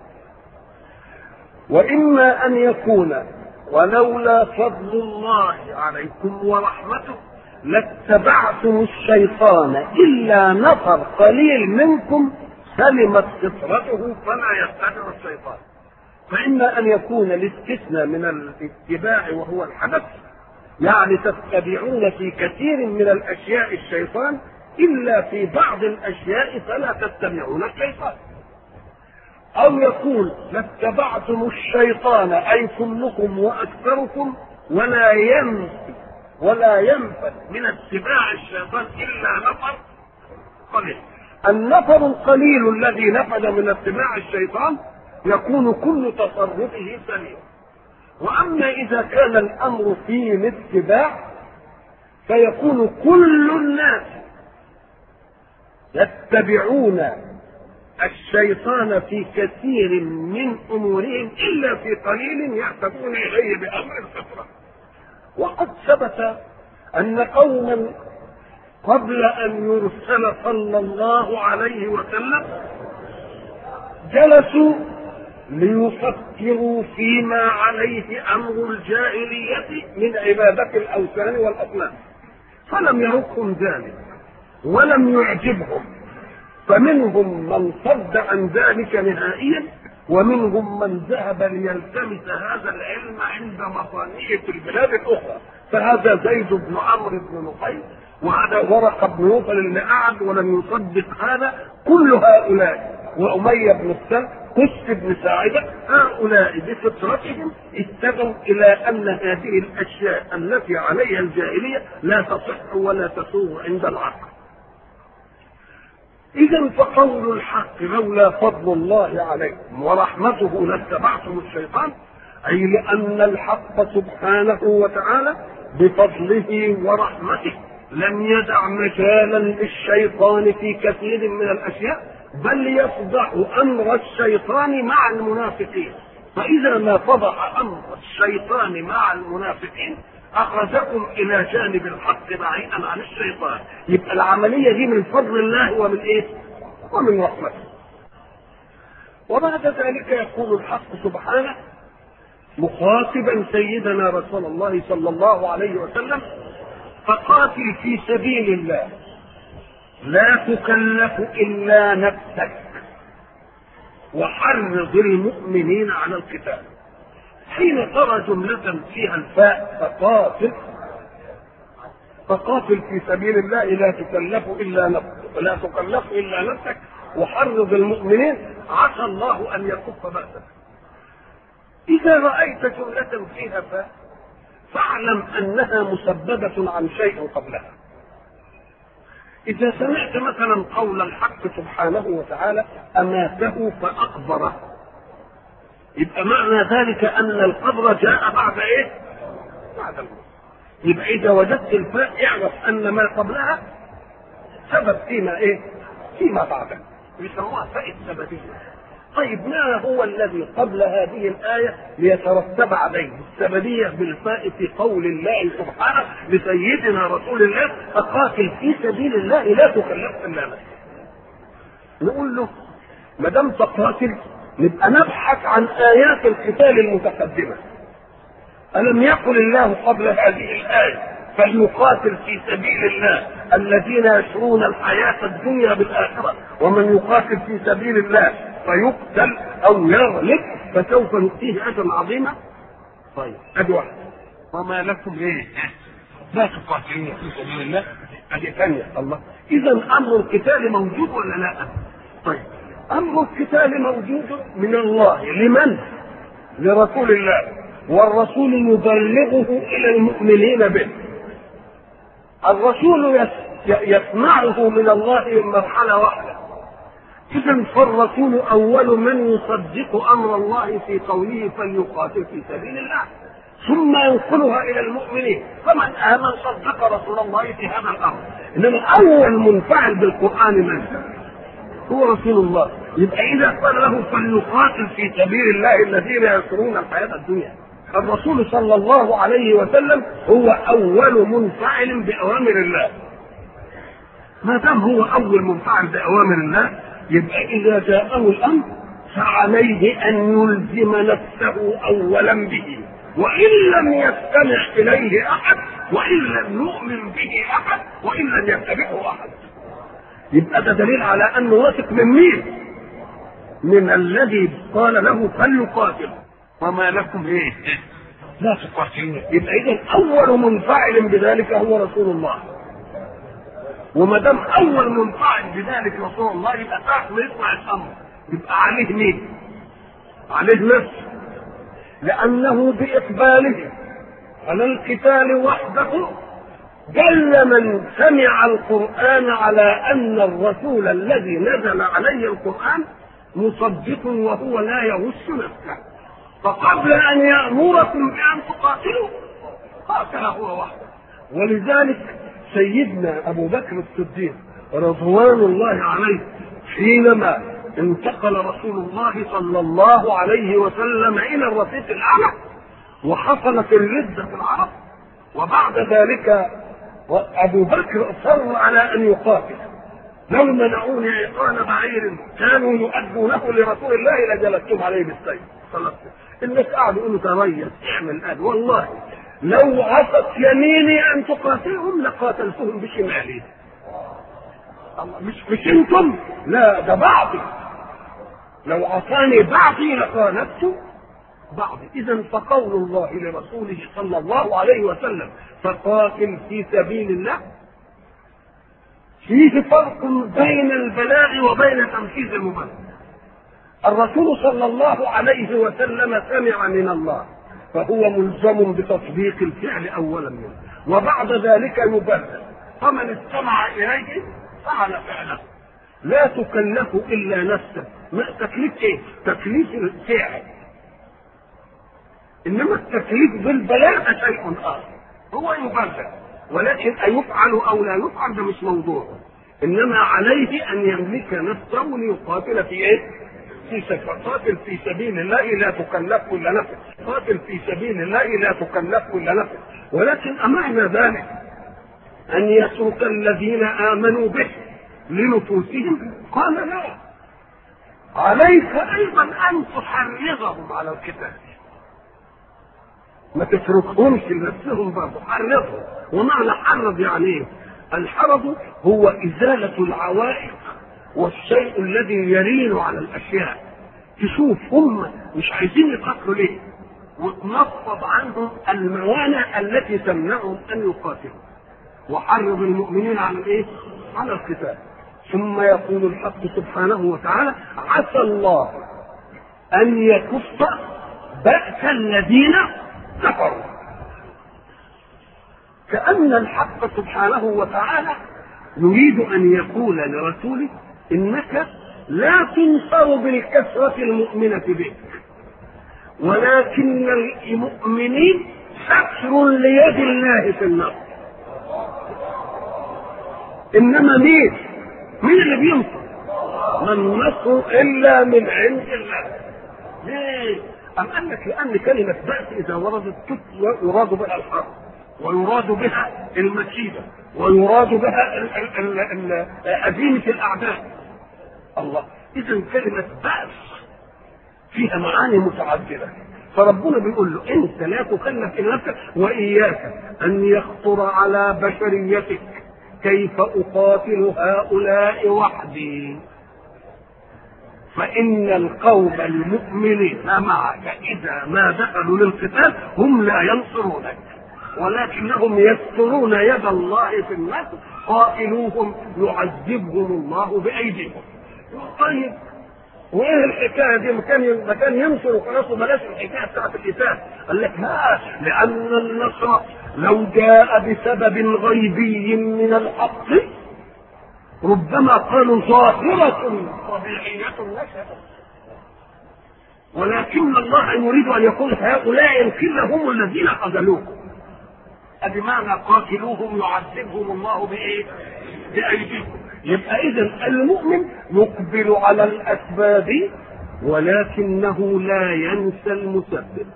وإما أن يكون ولولا فضل الله عليكم ورحمته لاتبعتم الشيطان إلا نفر قليل منكم سلمت فطرته فلا يتبع الشيطان. فإما أن يكون الاستثناء من الاتباع وهو الحدث، يعني تتبعون في كثير من الأشياء الشيطان إلا في بعض الأشياء فلا تتبعون الشيطان. أو يقول لاتبعتم الشيطان أي كلكم وأكثركم ولا ينفي ولا ينفذ من اتباع الشيطان إلا نفر قليل. النفر القليل الذي نفذ من اتباع الشيطان يكون كل تصرفه سليم. واما اذا كان الامر في الاتباع فيكون كل الناس يتبعون الشيطان في كثير من امورهم الا في قليل يعتدون اليه بامر الفطره. وقد ثبت ان قوما قبل ان يرسل صلى الله عليه وسلم جلسوا ليفكروا فيما عليه امر الجاهليه من عباده الاوثان والاصنام، فلم يرقهم ذلك ولم يعجبهم، فمنهم من صد عن ذلك نهائيا ومنهم من ذهب ليلتمس هذا العلم عند مصانع في البلاد الاخرى. فهذا زيد بن عمرو بن نفيل وهذا ورقه بن نوفل اللي قعد ولم يصدق هذا. كل هؤلاء وأمية بن السلم قس بن ساعدة هؤلاء بفطرتهم اتجهوا إلى أن هذه الأشياء التي عليها الجاهلية لا تصح ولا تسوغ عند العقل. إذا فقول الحق لولا فضل الله عليكم ورحمته لاتبعتم الشيطان، أي لأن الحق سبحانه وتعالى بفضله ورحمته لم يدع مجالا للشيطان في كثير من الأشياء، بل يفضح امر الشيطان مع المنافقين. فاذا ما فضح امر الشيطان مع المنافقين اخرجكم الى جانب الحق بعيدا عن الشيطان. يبقى العمليه دي من فضل الله ومن ايه؟ ومن رحمته. وبعد ذلك يقول الحق سبحانه مخاطبا سيدنا رسول الله صلى الله عليه وسلم: فقاتل في سبيل الله لا تكلف إلا نفسك وحرض المؤمنين على القتال. حين ترى جملة فيها الفاء فقاتل، فقاتل في سبيل الله لا تكلف إلا نفسك لا تكلف إلا نفسك وحرض المؤمنين عسى الله أن يكف بأسك. إذا رأيت جملة فيها فاء فاعلم أنها مسببة عن شيء قبلها. إذا سمعت مثلا قول الحق سبحانه وتعالى: أماته فأقبره، يبقى معنى ذلك أن القبر جاء بعد إيه؟ بعد الموت. يبقى إذا وجدت الفاء اعرف أن ما قبلها سبب فيما إيه؟ فيما بعده، يسموها فاء السببية. طيب ما هو الذي قبل هذه الآية ليترتب عليه السببية بالفاء في قول الله سبحانه لسيدنا رسول الله: أقاتل في سبيل الله لا تكلف إلا نفسك. نقول له ما دام تقاتل نبقى نبحث عن آيات القتال المتقدمة. ألم يقل الله قبل هذه الآية: فليقاتل في سبيل الله الذين يشرون الحياة الدنيا بالآخرة، ومن يقاتل في سبيل الله فيقتل أو يغلب فسوف نؤتيه أجرا عظيما؟ طيب أدي واحد. وما لكم إيه؟ لا تقاتلون في سبيل الله. أدي ثانية. الله، إذا أمر القتال موجود ولا لا؟ طيب أمر القتال موجود من الله لمن؟ لرسول الله، والرسول يبلغه إلى المؤمنين به. الرسول يسمعه من الله من مرحلة واحدة. إذا فالرسول أول من يصدق أمر الله في قوله فليقاتل في سبيل الله، ثم ينقلها إلى المؤمنين، فمن آمن صدق رسول الله في هذا الأمر. إنما أول منفعل بالقرآن من هو رسول الله. يبقى إذا قال له فليقاتل في سبيل الله الذين ينصرون الحياة الدنيا، الرسول صلى الله عليه وسلم هو أول منفعل بأوامر الله. ما دام هو أول منفعل بأوامر الله يبقى إذا جاءه الأمر فعليه أن يلزم نفسه أولا به، وإن لم يستمع إليه أحد، وإن لم يؤمن به أحد، وإن لم يتبعه أحد. يبقى ده دليل على أنه واثق من مين؟ من الذي قال له فليقاتل. وما لكم إيه؟ لا تقاتلون. يبقى إذا أول منفعل بذلك هو رسول الله، وما دام أول منفعل بذلك رسول الله يبقى ساعة ما يسمع الأمر يبقى عليه مين؟ عليه نفسه، لأنه بإقباله على القتال وحده دل من سمع القرآن على أن الرسول الذي نزل عليه القرآن مصدق وهو لا يغش نفسه. فقبل أن يأمركم بأن تقاتلوا قاتل هو وحده. ولذلك سيدنا أبو بكر الصديق رضوان الله عليه حينما انتقل رسول الله صلى الله عليه وسلم إلى الرفيق الأعلى وحصلت الردة في العرب، وبعد ذلك أبو بكر أصر على أن يقاتل. لو منعوني عقال بعير كانوا يؤدونه لرسول الله لجلستم عليه بالسيف. الناس قاعدوا يقولوا تريث اعمل قال والله لو عصت يميني ان تقاتلهم لقاتلتهم بشمالي. مش مش انتم، لا ده بعضي، لو عصاني بعضي لقاتلت بعضي. اذا فقول الله لرسوله صلى الله عليه وسلم فقاتل في سبيل الله فيه فرق بين البلاغ وبين تنفيذ المبلغ. الرسول صلى الله عليه وسلم سمع من الله فهو ملزم بتطبيق الفعل اولا منه، وبعد ذلك يبلغ. فمن استمع اليه فعل فعله. لا تكلف الا نفسك. ما تكليف ايه؟ تكليف الفعل، انما التكليف بالبلاغ شيء اخر. هو يبلغ، ولكن أيفعل أو لا يفعل ده مش موضوع، إنما عليه أن يملك نفسه ليقاتل في إيه؟ في سبيل. قاتل في سبيل الله لا تكلف إلا نفسك، قاتل في سبيل الله لا تكلف إلا نفسك. ولكن أمعنى ذلك أن يترك الذين آمنوا به لنفوسهم؟ قال لا، عليك ايضا ان تحرضهم على القتال، ما تتركهمش لنفسهم برضه، حرضهم. ومعنى حرض يعني ايه؟ الحرض هو ازاله العوائق والشيء الذي يرين على الاشياء. تشوف هم مش عايزين يقاتلوا ليه، وتنفض عنهم الموانع التي تمنعهم ان يقاتلوا. وحرض المؤمنين على الايه؟ على القتال. ثم يقول الحق سبحانه وتعالى: عسى الله ان يكف بأس الذين كفروا. كأن الحق سبحانه وتعالى يريد ان يقول لرسوله: انك لا تنصر بالكثرة المؤمنة بك، ولكن المؤمنين ستر ليد الله في النصر. انما مين مين اللي بينصر؟ ما النصر الا من عند الله. ليه؟ ام قال لك لان كلمه بأس اذا وردت يراد بها الحرب، ويراد بها المكيده، ويراد بها أزيمة الاعداء. الله، اذا كلمه بأس فيها معاني متعدده. فربنا بيقول له: انت لا تكلف الا نفسك، واياك ان يخطر على بشريتك كيف اقاتل هؤلاء وحدي، فان القوم المؤمنين معك اذا ما دخلوا للقتال هم لا ينصرونك، ولكنهم يسترون يد الله في الناس. قائلوهم يعذبهم الله بايديهم. طيب وايه الحكايه دي؟ مكان مكان ينصر وخلاص، وبلاش الحكايه بتاعت القتال. قال لك لا، لان النصر لو جاء بسبب غيبي من الحق ربما قالوا ظاهرة طبيعية نشأت، ولكن الله يريد ان يقول هؤلاء القلة هم الذين قتلوهم. ادي معنى قاتلوهم يعذبهم الله بايه؟ بايديكم. يبقى اذا المؤمن يقبل على الاسباب ولكنه لا ينسى المسبب.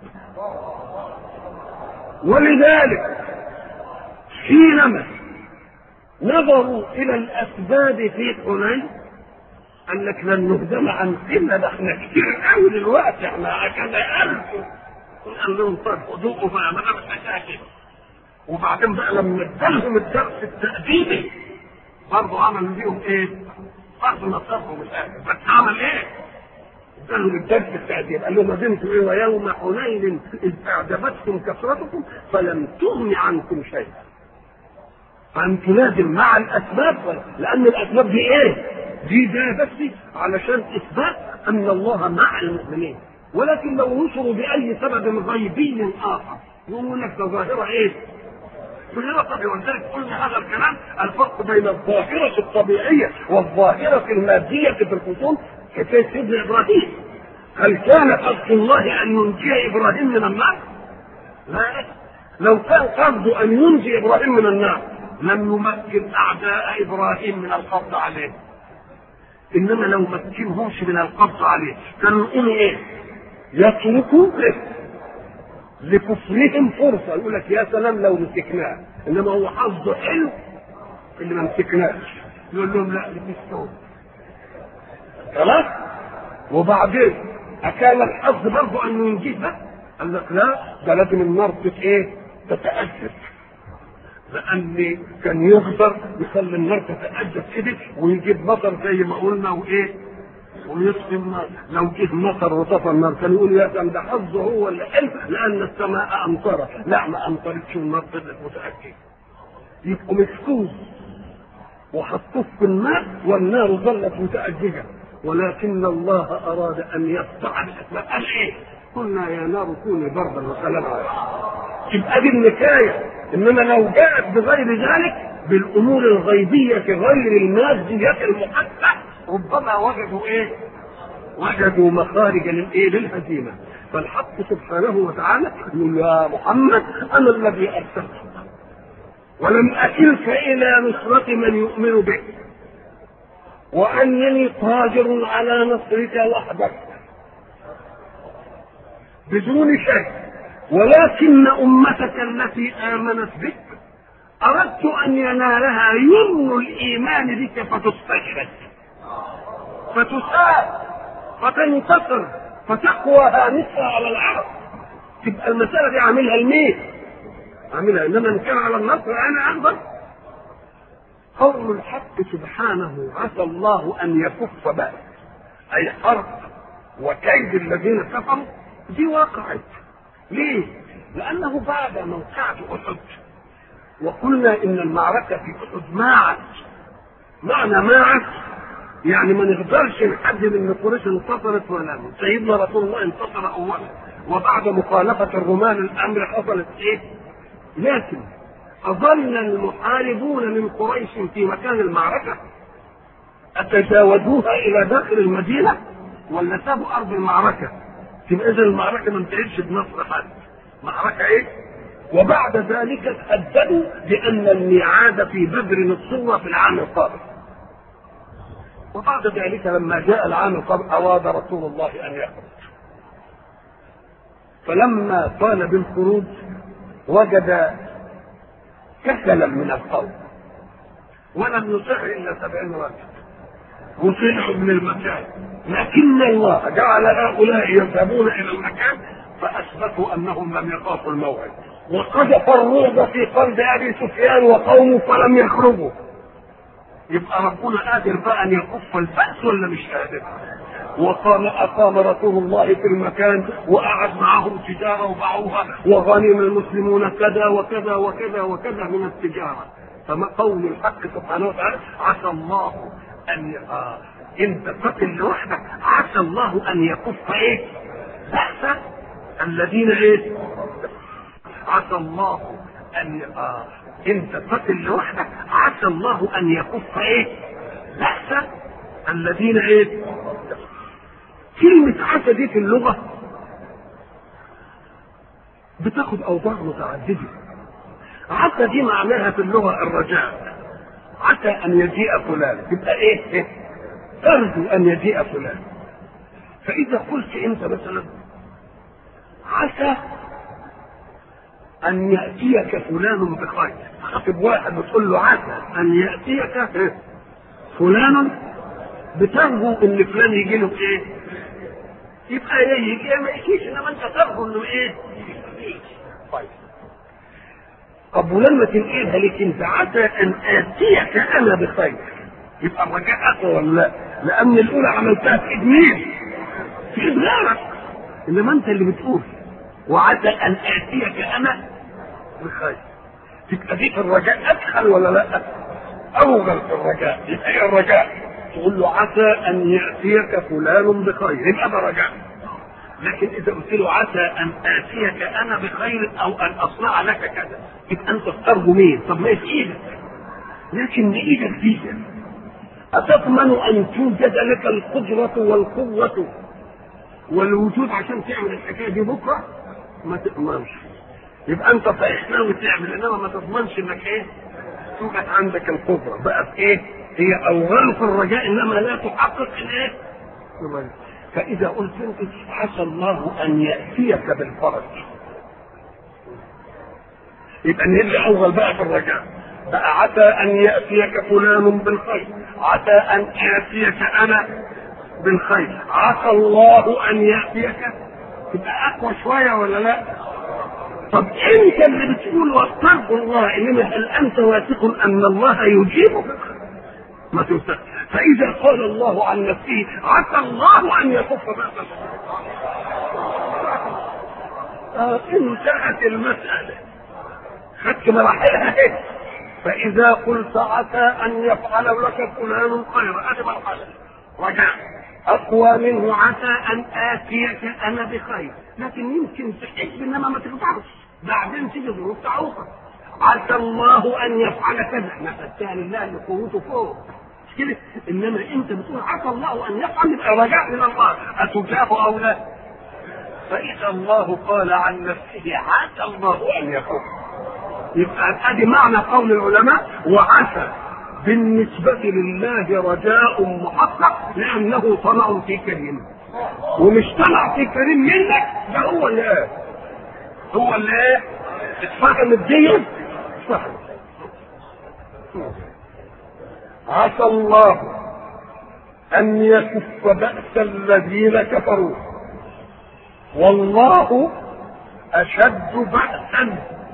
ولذلك حينما نظروا الى الاسباب في حنين قال لك لن نهزم عن قله، ده احنا كتير قوي دلوقتي، احنا كذا الف. قال لهم طيب خذوه بقى، ما دام مشاكل. وبعدين بقى لما ادالهم الدرس التأديبي برضه عمل بيهم ايه؟ برضه نصرهم الاخر، بس عمل ايه؟ ادالهم الدرس التأديبي، قال لهم ندمتوا ايه؟ ويوم حنين اذ اعجبتكم كثرتكم فلم تغن عنكم شيئا. فانتوا لازم مع الاسباب، لان الاسباب دي ايه؟ دي ده بس علشان اثبات ان الله مع المؤمنين. ولكن لو نصروا باي سبب غيبي اخر يقول لك ده ظاهره ايه؟ ظاهره طبيعيه. ولذلك قلنا هذا الكلام، الفرق بين الظاهره الطبيعيه والظاهره الماديه في الخصوم. كيف سيدنا ابراهيم، هل كان قصد الله ان ينجي ابراهيم من النار؟ لا، لو كان قصده ان ينجي ابراهيم من النار لم يمكن اعداء ابراهيم من القبض عليه. انما لو مكنهمش من القبض عليه كانوا يقولوا ايه؟ يتركوا لكفرهم فرصه، يقول لك يا سلام لو مسكناه. انما هو حظه حلو اللي ما مسكناش، يقول لهم لا لبستوه خلاص. وبعدين اكان الحظ برضه انه ينجيه بقى، قال لك لا، ده لازم النار ايه؟ تتأجج، لان كان يقدر يخلي النار تتأجج كده ويجيب مطر زي ما قلنا وايه؟ ويطفي النار. لو جه مطر وطفى النار كان يقول يا سلام ده حظه هو اللي حلو لان السماء امطرت. لا، ما امطرتش والنار فضلت متأججة. يبقوا مسكوه وحطوه في النار والنار ظلت متأججة، ولكن الله اراد ان يقطع الاسباب. قال ايه؟ قلنا يا نار كوني بردا وسلاما. تبقى دي النكايه. انما لو جاءت بغير ذلك بالامور الغيبيه غير الماديه المحدده ربما وجدوا ايه؟ وجدوا مخارج للايه؟ للهزيمه. فالحق سبحانه وتعالى يقول يا محمد انا الذي ارسلتك ولم اكلك الى نصره من يؤمن بك، وانني قادر على نصرك وحدك بدون شيء، ولكن امتك التي امنت بك اردت ان ينالها يمن الايمان بك فتستشهد فتساء فتنتصر فتقوى هامتها على العرب، تبقى المسألة دي عاملها المين؟ عاملها. إنما إن كان على النصر أنا أقدر. قول الحق سبحانه عسى الله أن يكف بأس أي حرب وكيد الذين كفروا، دي وقعت. ليه؟ لأنه بعد موقعة أحد وقلنا إن المعركة في أحد ماعت. معنى ماعت يعني ما نقدرش نحدد ان قريش انتصرت ولا لا. سيدنا رسول الله انتصر اولا، وبعد مخالفه الرومان الامر حصلت ايه؟ لكن اظن المحاربون من قريش في مكان المعركه اتجاوزوها الى داخل المدينه ولا سابوا ارض المعركه؟ تبقى اذا المعركه ما انتهتش بنصر حد. معركه ايه؟ وبعد ذلك تهددوا بان الميعاد في بدر الصوره في العام القادم. وبعد ذلك لما جاء العام القادم أراد رسول الله أن يخرج، فلما طال بالخروج وجد كسلا من القوم ولم يطع إلا سبعين رجل وطلعوا من المكان، لكن الله جعل هؤلاء يذهبون إلى المكان فأثبتوا أنهم لم يخافوا الموعد، وقذف الرعب في قلب أبي سفيان وقومه فلم يخرجوا. يبقى ربنا قادر بقى ان يكف البأس ولا مش قادر؟ وقام اقام رسول الله في المكان وقعد معهم تجاره وباعوها وغنم المسلمون كذا وكذا وكذا وكذا من التجاره. فما قول الحق سبحانه وتعالى عسى الله ان آه انت تقل لوحدك، عسى الله ان يكف ايه؟ بأس الذين ايه؟ عسى الله ان آه انت تقل لوحدك، عسى الله ان يكف ايه؟ بأس الذين ايه؟ كلمة عسى دي في اللغة بتاخد اوضاع متعددة. عسى دي معناها في اللغة الرجاء، عسى ان يجيء فلان، تبقى ايه؟ ايه؟ ارجو ان يجيء فلان. فاذا قلت انت مثلا عسى ان يأتيك فلان بخير، خاطب واحد بتقول له عسى ان يأتيك فلان، بترجو ان فلان يجي له ايه؟ يبقى ايه؟ يجي ما يجيش، انما انت ترجو انه ايه؟ طيب طب ولما تنقلها لك انت عسى ان اتيك انا بخير، يبقى الرجاء اقوى ولا لا؟ لان الاولى عملتها في ايد مين؟ في ايد غيرك، انما انت اللي بتقول وعسى ان اتيك انا بخير، تبقى دي في الرجاء ادخل ولا لا؟ اوغل في الرجاء. يبقى ايه الرجاء؟ تقول له عسى ان ياتيك فلان بخير، يبقى ده رجاء. لكن اذا قلت له عسى ان اتيك انا بخير او ان اصنع لك كذا، يبقى انت ترجو مين؟ طب ما في ايدك، لكن ايدك دي اتضمن ان توجد لك القدره والقوه والوجود عشان تعمل الحكايه دي بكره؟ ما تضمنش. يبقى انت صحيح ناوي تعمل، انما ما تضمنش انك ايه؟ توجد عندك القدره بقى في ايه؟ هي اوغال في الرجاء انما لا تحقق الايه؟ فاذا قلت انت عسى الله ان ياتيك بالفرج، يبقى اللي اوغل بقى في الرجاء بقى عسى ان ياتيك فلان بالخير، عسى ان ياتيك انا بالخير، عسى الله ان ياتيك، تبقى اقوى شويه ولا لا؟ طب انت اللي بتقول واستغفر الله، انما هل انت واثق ان الله يجيبك؟ ما توثق. فاذا قال الله عن نفسه عسى الله ان يكف بأسا، آه انتهت المساله، خدت مراحلها ايه؟ فاذا قلت عسى ان يفعل لك فلان خيرا، ادي مرحله رجاء اقوى منه عسى ان اتيك انا بخير، لكن يمكن تحب انما ما تقدرش، بعدين تيجي ظروف تعوقك. عسى الله ان يفعل كذا، نفذتها لله لقوته فوق مش كده، انما انت بتقول عسى الله ان يفعل، يبقى رجاء من الله، اتجاب او لا؟ فاذا الله قال عن نفسه عسى الله ان يفعل، يبقى ادي معنى قول العلماء وعسى بالنسبة لله رجاء محقق، لأنه طمع في كريم، ومش طمع في كريم منك، ده هو اللي قال، هو اللي ايه؟ اتفهم الدين؟ اتفهم. عسى الله أن يكف بأس الذين كفروا والله أشد بأسا.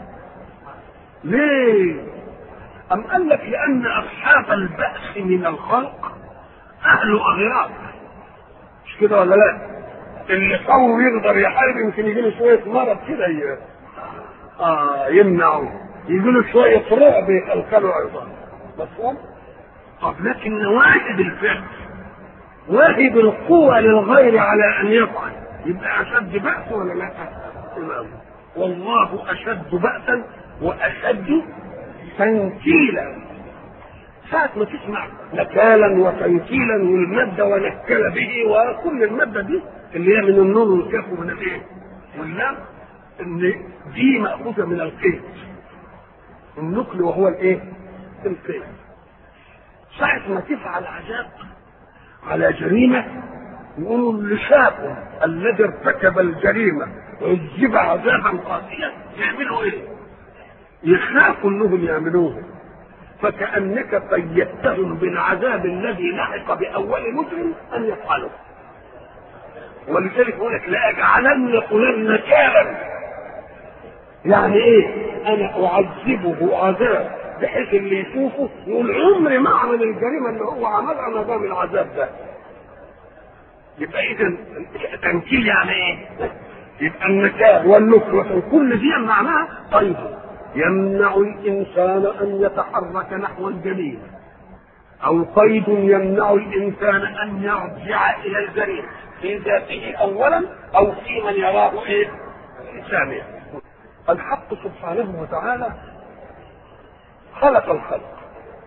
ليه؟ أم قال لك لأن أصحاب البأس من الخلق أهل أغراض، مش كده ولا لا؟ اللي قوي يقدر يحارب يمكن يجي له شوية مرض كده آه يمنعه، يجي له شوية رعب يخلخلوا عظام، مفهوم؟ طب لكن واجب الفعل، واجب القوة للغير على أن يفعل، يبقى أشد بأس ولا لا؟ والله أشد بأسا وأشد تنكيلا. ساعة ما تسمع نكالا وتنكيلا والمادة ونكل به وكل المادة دي اللي هي من النون والكاف ومن الايه واللام، ان دي مأخوذة من القيد، النكل وهو الايه؟ القيد. ساعة ما تفعل عذاب على جريمة يقولوا اللي شافوا الذي ارتكب الجريمة عذب عذابا قاسيا يعملوا ايه؟ يخافوا انهم يعملوه، فكأنك قيدتهم بالعذاب الذي لحق بأول مجرم أن يفعله. ولذلك يقول لك لأجعلن فلان نكالا، يعني ايه؟ انا اعذبه عذاب بحيث اللي يشوفه يقول عمري ما اعمل الجريمه اللي هو عملها ما دام العذاب ده. يبقى اذا تنكيل يعني ايه؟ يبقى النكال والنكره كل دي معناها طيب يمنع الانسان ان يتحرك نحو الجريمه، او قيد يمنع الانسان ان يرجع الى الجريمه في ذاته اولا او في من يراه ايه؟ ثانيا. الحق سبحانه وتعالى خلق الخلق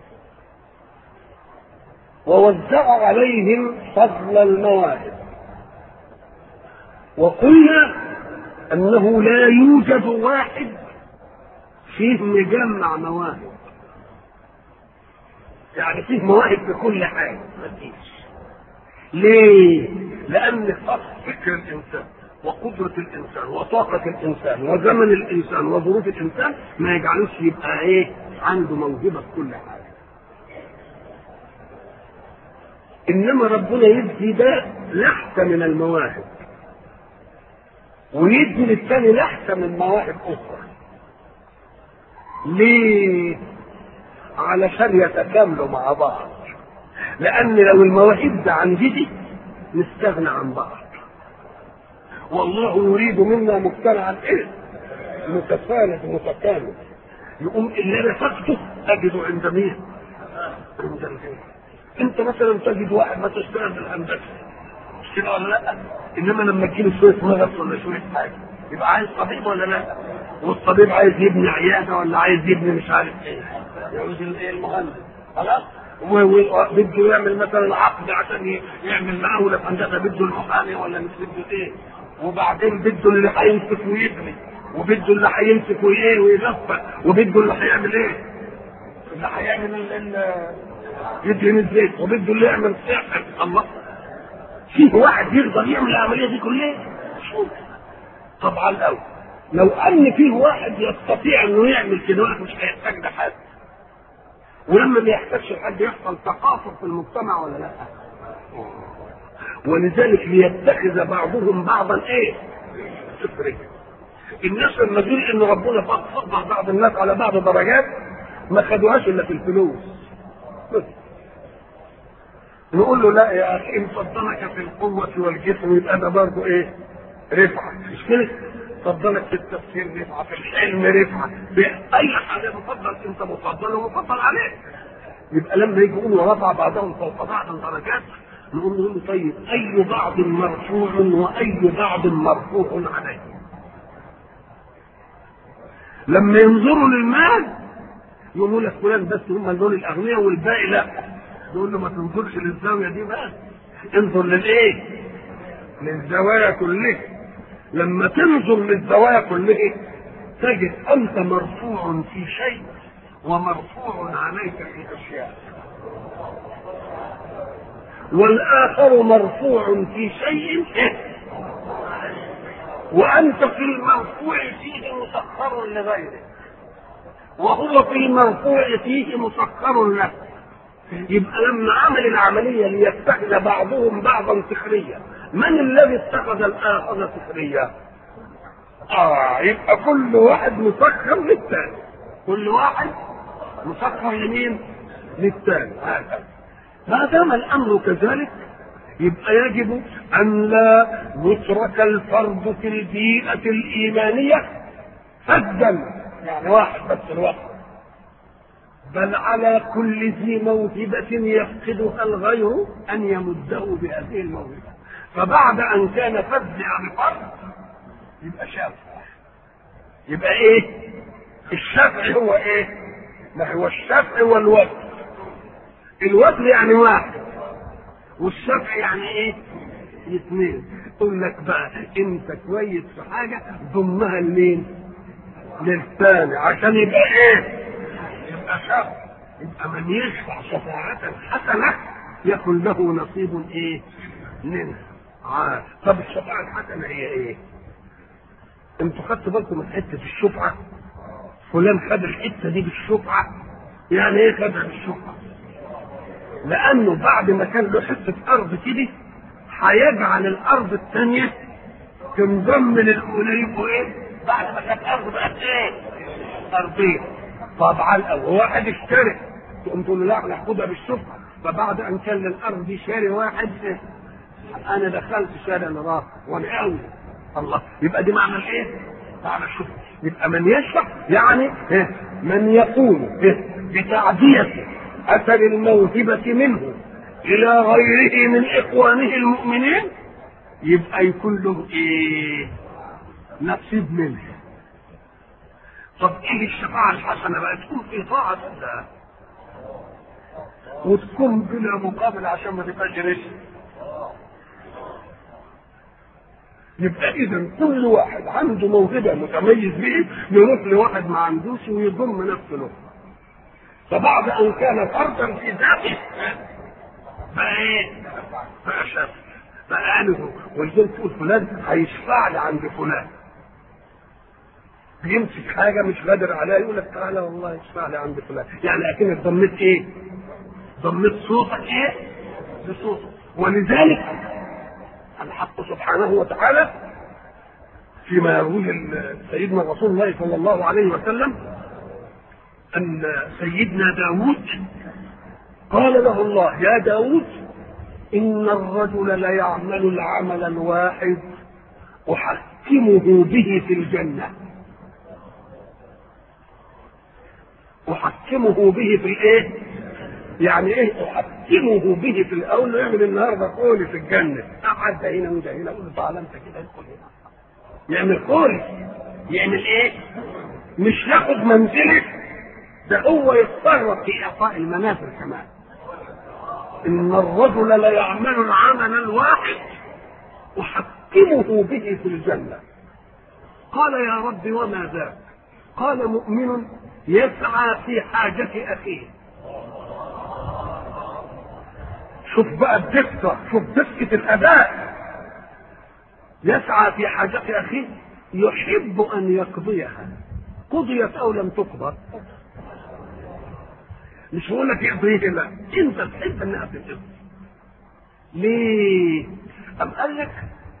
ووزع عليهم فضل المواهب، وقلنا انه لا يوجد واحد فيه مجمع مواهب، يعني فيه مواهب في كل حاجه مفيش. ليه؟ لان فكر الانسان وقدرة الإنسان وطاقة الإنسان وزمن الإنسان وظروف الإنسان ما يجعلوش يبقى إيه؟ عنده موهبة في كل حاجة. إنما ربنا يدي ده لحظة من المواهب ويدي للثاني لحظة من مواهب أخرى. ليه؟ علشان يتكاملوا مع بعض، لأن لو المواهب ده عن دي نستغنى عن بعض. والله يريد منا مجتمعا ايه؟ متساند متكامل. يقوم اللي انا فقده اجده عند مين؟ عند الجنة. انت مثلا تجد واحد ما تشتغل بالهندسه مش كده ولا لا؟ انما لما تجيله شويه مرض ولا شويه حاجه يبقى عايز طبيب ولا لا؟ والطبيب عايز يبني عياده ولا عايز يبني مش عارف ايه؟ يعوز الايه؟ المهندس. خلاص؟ وبده يعمل مثلا عقد عشان يعمل مقاوله في هندسه، بده المحامي ولا مش بده ايه؟ وبعدين بده اللي هيمسك ويبني، وبده اللي هيمسك وايه ويلفق، وبده اللي هيعمل ايه؟ اللي هيعمل ال يدهن الزيت، وبده اللي يعمل سحر. الله، فيه واحد يقدر يعمل العمليه دي كلها؟ شوف طبعا الاول لو ان فيه واحد يستطيع انه يعمل كده واحد مش هيحتاج ده حد، ولما ما يحتاجش حد يحصل تقاطع في المجتمع ولا لا؟ ولذلك ليتخذ بعضهم بعضا ايه؟ سخريا. الناس لما تقول ان ربنا فضل بعض الناس على بعض درجات ما خدوهاش الا في الفلوس. نقول له لا يا اخي ان فضلك في القوه والجسم يبقى ده برضه ايه؟ رفعه، مش كده؟ فضلك في التفسير رفعه، في العلم رفعه، باي حاجه مفضل انت مفضل ومفضل عليك. يبقى لما يجي يقولوا رفع بعضهم فوق بعض درجات نقول له طيب اي بعض مرفوع واي بعض مرفوع عليه. لما ينظروا للمال يقولوا لك فلان بس هم دول الاغنياء والباقي لا، يقول له ما تنظرش للزاويه دي بقى، انظر للايه؟ للزوايا كلها. لما تنظر للزوايا كلها تجد انت مرفوع في شيء ومرفوع عليك في اشياء، والآخر مرفوع في شيء وأنت في المرفوع فيه مسخر لغيره، وهو في المرفوع فيه مسخر له. يبقى لما عمل العمليه ليتخذ بعضهم بعضا سخريا، من الذي اتخذ الاخر سخريا؟ اه يبقى كل واحد مسخر للثاني، كل واحد مسخر لمين؟ للثاني. هكذا ما دام الامر كذلك يبقى يجب ان لا يترك الفرد في البيئه الايمانيه فدا، يعني واحد بس الوقت، بل على كل ذي موهبه يفقدها الغير ان يمده بهذه الموهبه. فبعد ان كان فد يعني فرد يبقى شافع. يبقى ايه الشفع؟ هو ايه؟ ما هو الشفع والوزن. الوزن يعني واحد، والشفع يعني ايه؟ اثنين. يقول لك بقى انت كويس في حاجه ضمها لمين؟ للثاني، عشان يبقى ايه؟ يبقى شفع. يبقى من يشفع شفاعة حسنة يكون له نصيب ايه؟ منها. آه. طب الشفاعة الحسنة هي ايه؟ انتوا خدتوا بالكم من حته الشفعه؟ فلان خد الحته دي بالشفعه. يعني ايه خدها بالشفعه؟ لانه بعد ما كان له حته ارض كده هيجعل الارض الثانيه تنضم للاولى. يبقوا ايه؟ بعد ما كانت ارض بقت ايه؟ ارضين. طبعا او واحد اشتري تقوم تقول له لا ناخدها بالشفعه. فبعد ان كان للارض دي شاري واحد إيه؟ انا دخلت شاري انا راح وانا قوي الله. يبقى دي معنى ايه؟ معنى الشفعه. يبقى من يشفع يعني إيه؟ من يقوم إيه؟ بتعدية اثر الموهبة منه الى غيره من اخوانه المؤمنين، يبقى يكون له ايه؟ نصيب منه. طب ايه الشفاعة الحسنة بقى؟ تكون في طاعة الله وتكون بلا مقابل عشان ما تبقاش رشد. يبقى اذا كل واحد عنده موهبه متميز به يروح لواحد ما عندوش ويضم نفسه له. فبعد ان كان فردا في ذاته بقى ايه؟ بقى شاف بقى انه. ولذلك تقول فلان هيشفع لي عند فلان، بيمسك حاجه مش قادر عليها يقول لك تعالى والله اشفع لي عند فلان. يعني اكنك ضميت ايه؟ ضميت صوتك ايه؟ بصوتك. ولذلك الحق سبحانه وتعالى فيما يرويه سيدنا رسول الله صلى الله عليه وسلم أن سيدنا داود قال له الله يا داود إن الرجل ليعمل العمل الواحد أحكمه به في الجنة. أحكمه به في الإيه؟ يعني ايه احكمه به في الاول؟ يعمل النهارده قولي في الجنه، قعد هنا وده هنا، اقول له تعالى انت كده ادخل هنا. يعمل قولي، يعمل ايه؟ مش ياخد منزله، ده هو يتصرف في اعطاء المنازل كمان. ان الرجل ليعمل العمل الواحد احكمه به في الجنه. قال يا رب وما ذاك؟ قال مؤمن يسعى في حاجه اخيه. شوف بقى الدقة، شوف دقة الأداء. يسعى في حاجة أخيه يحب أن يقضيها، قضيت أو لم تقضى. مش هقول لك يقضيه، لا، أنت تحب أنها تقضي. ليه؟ أم قال لك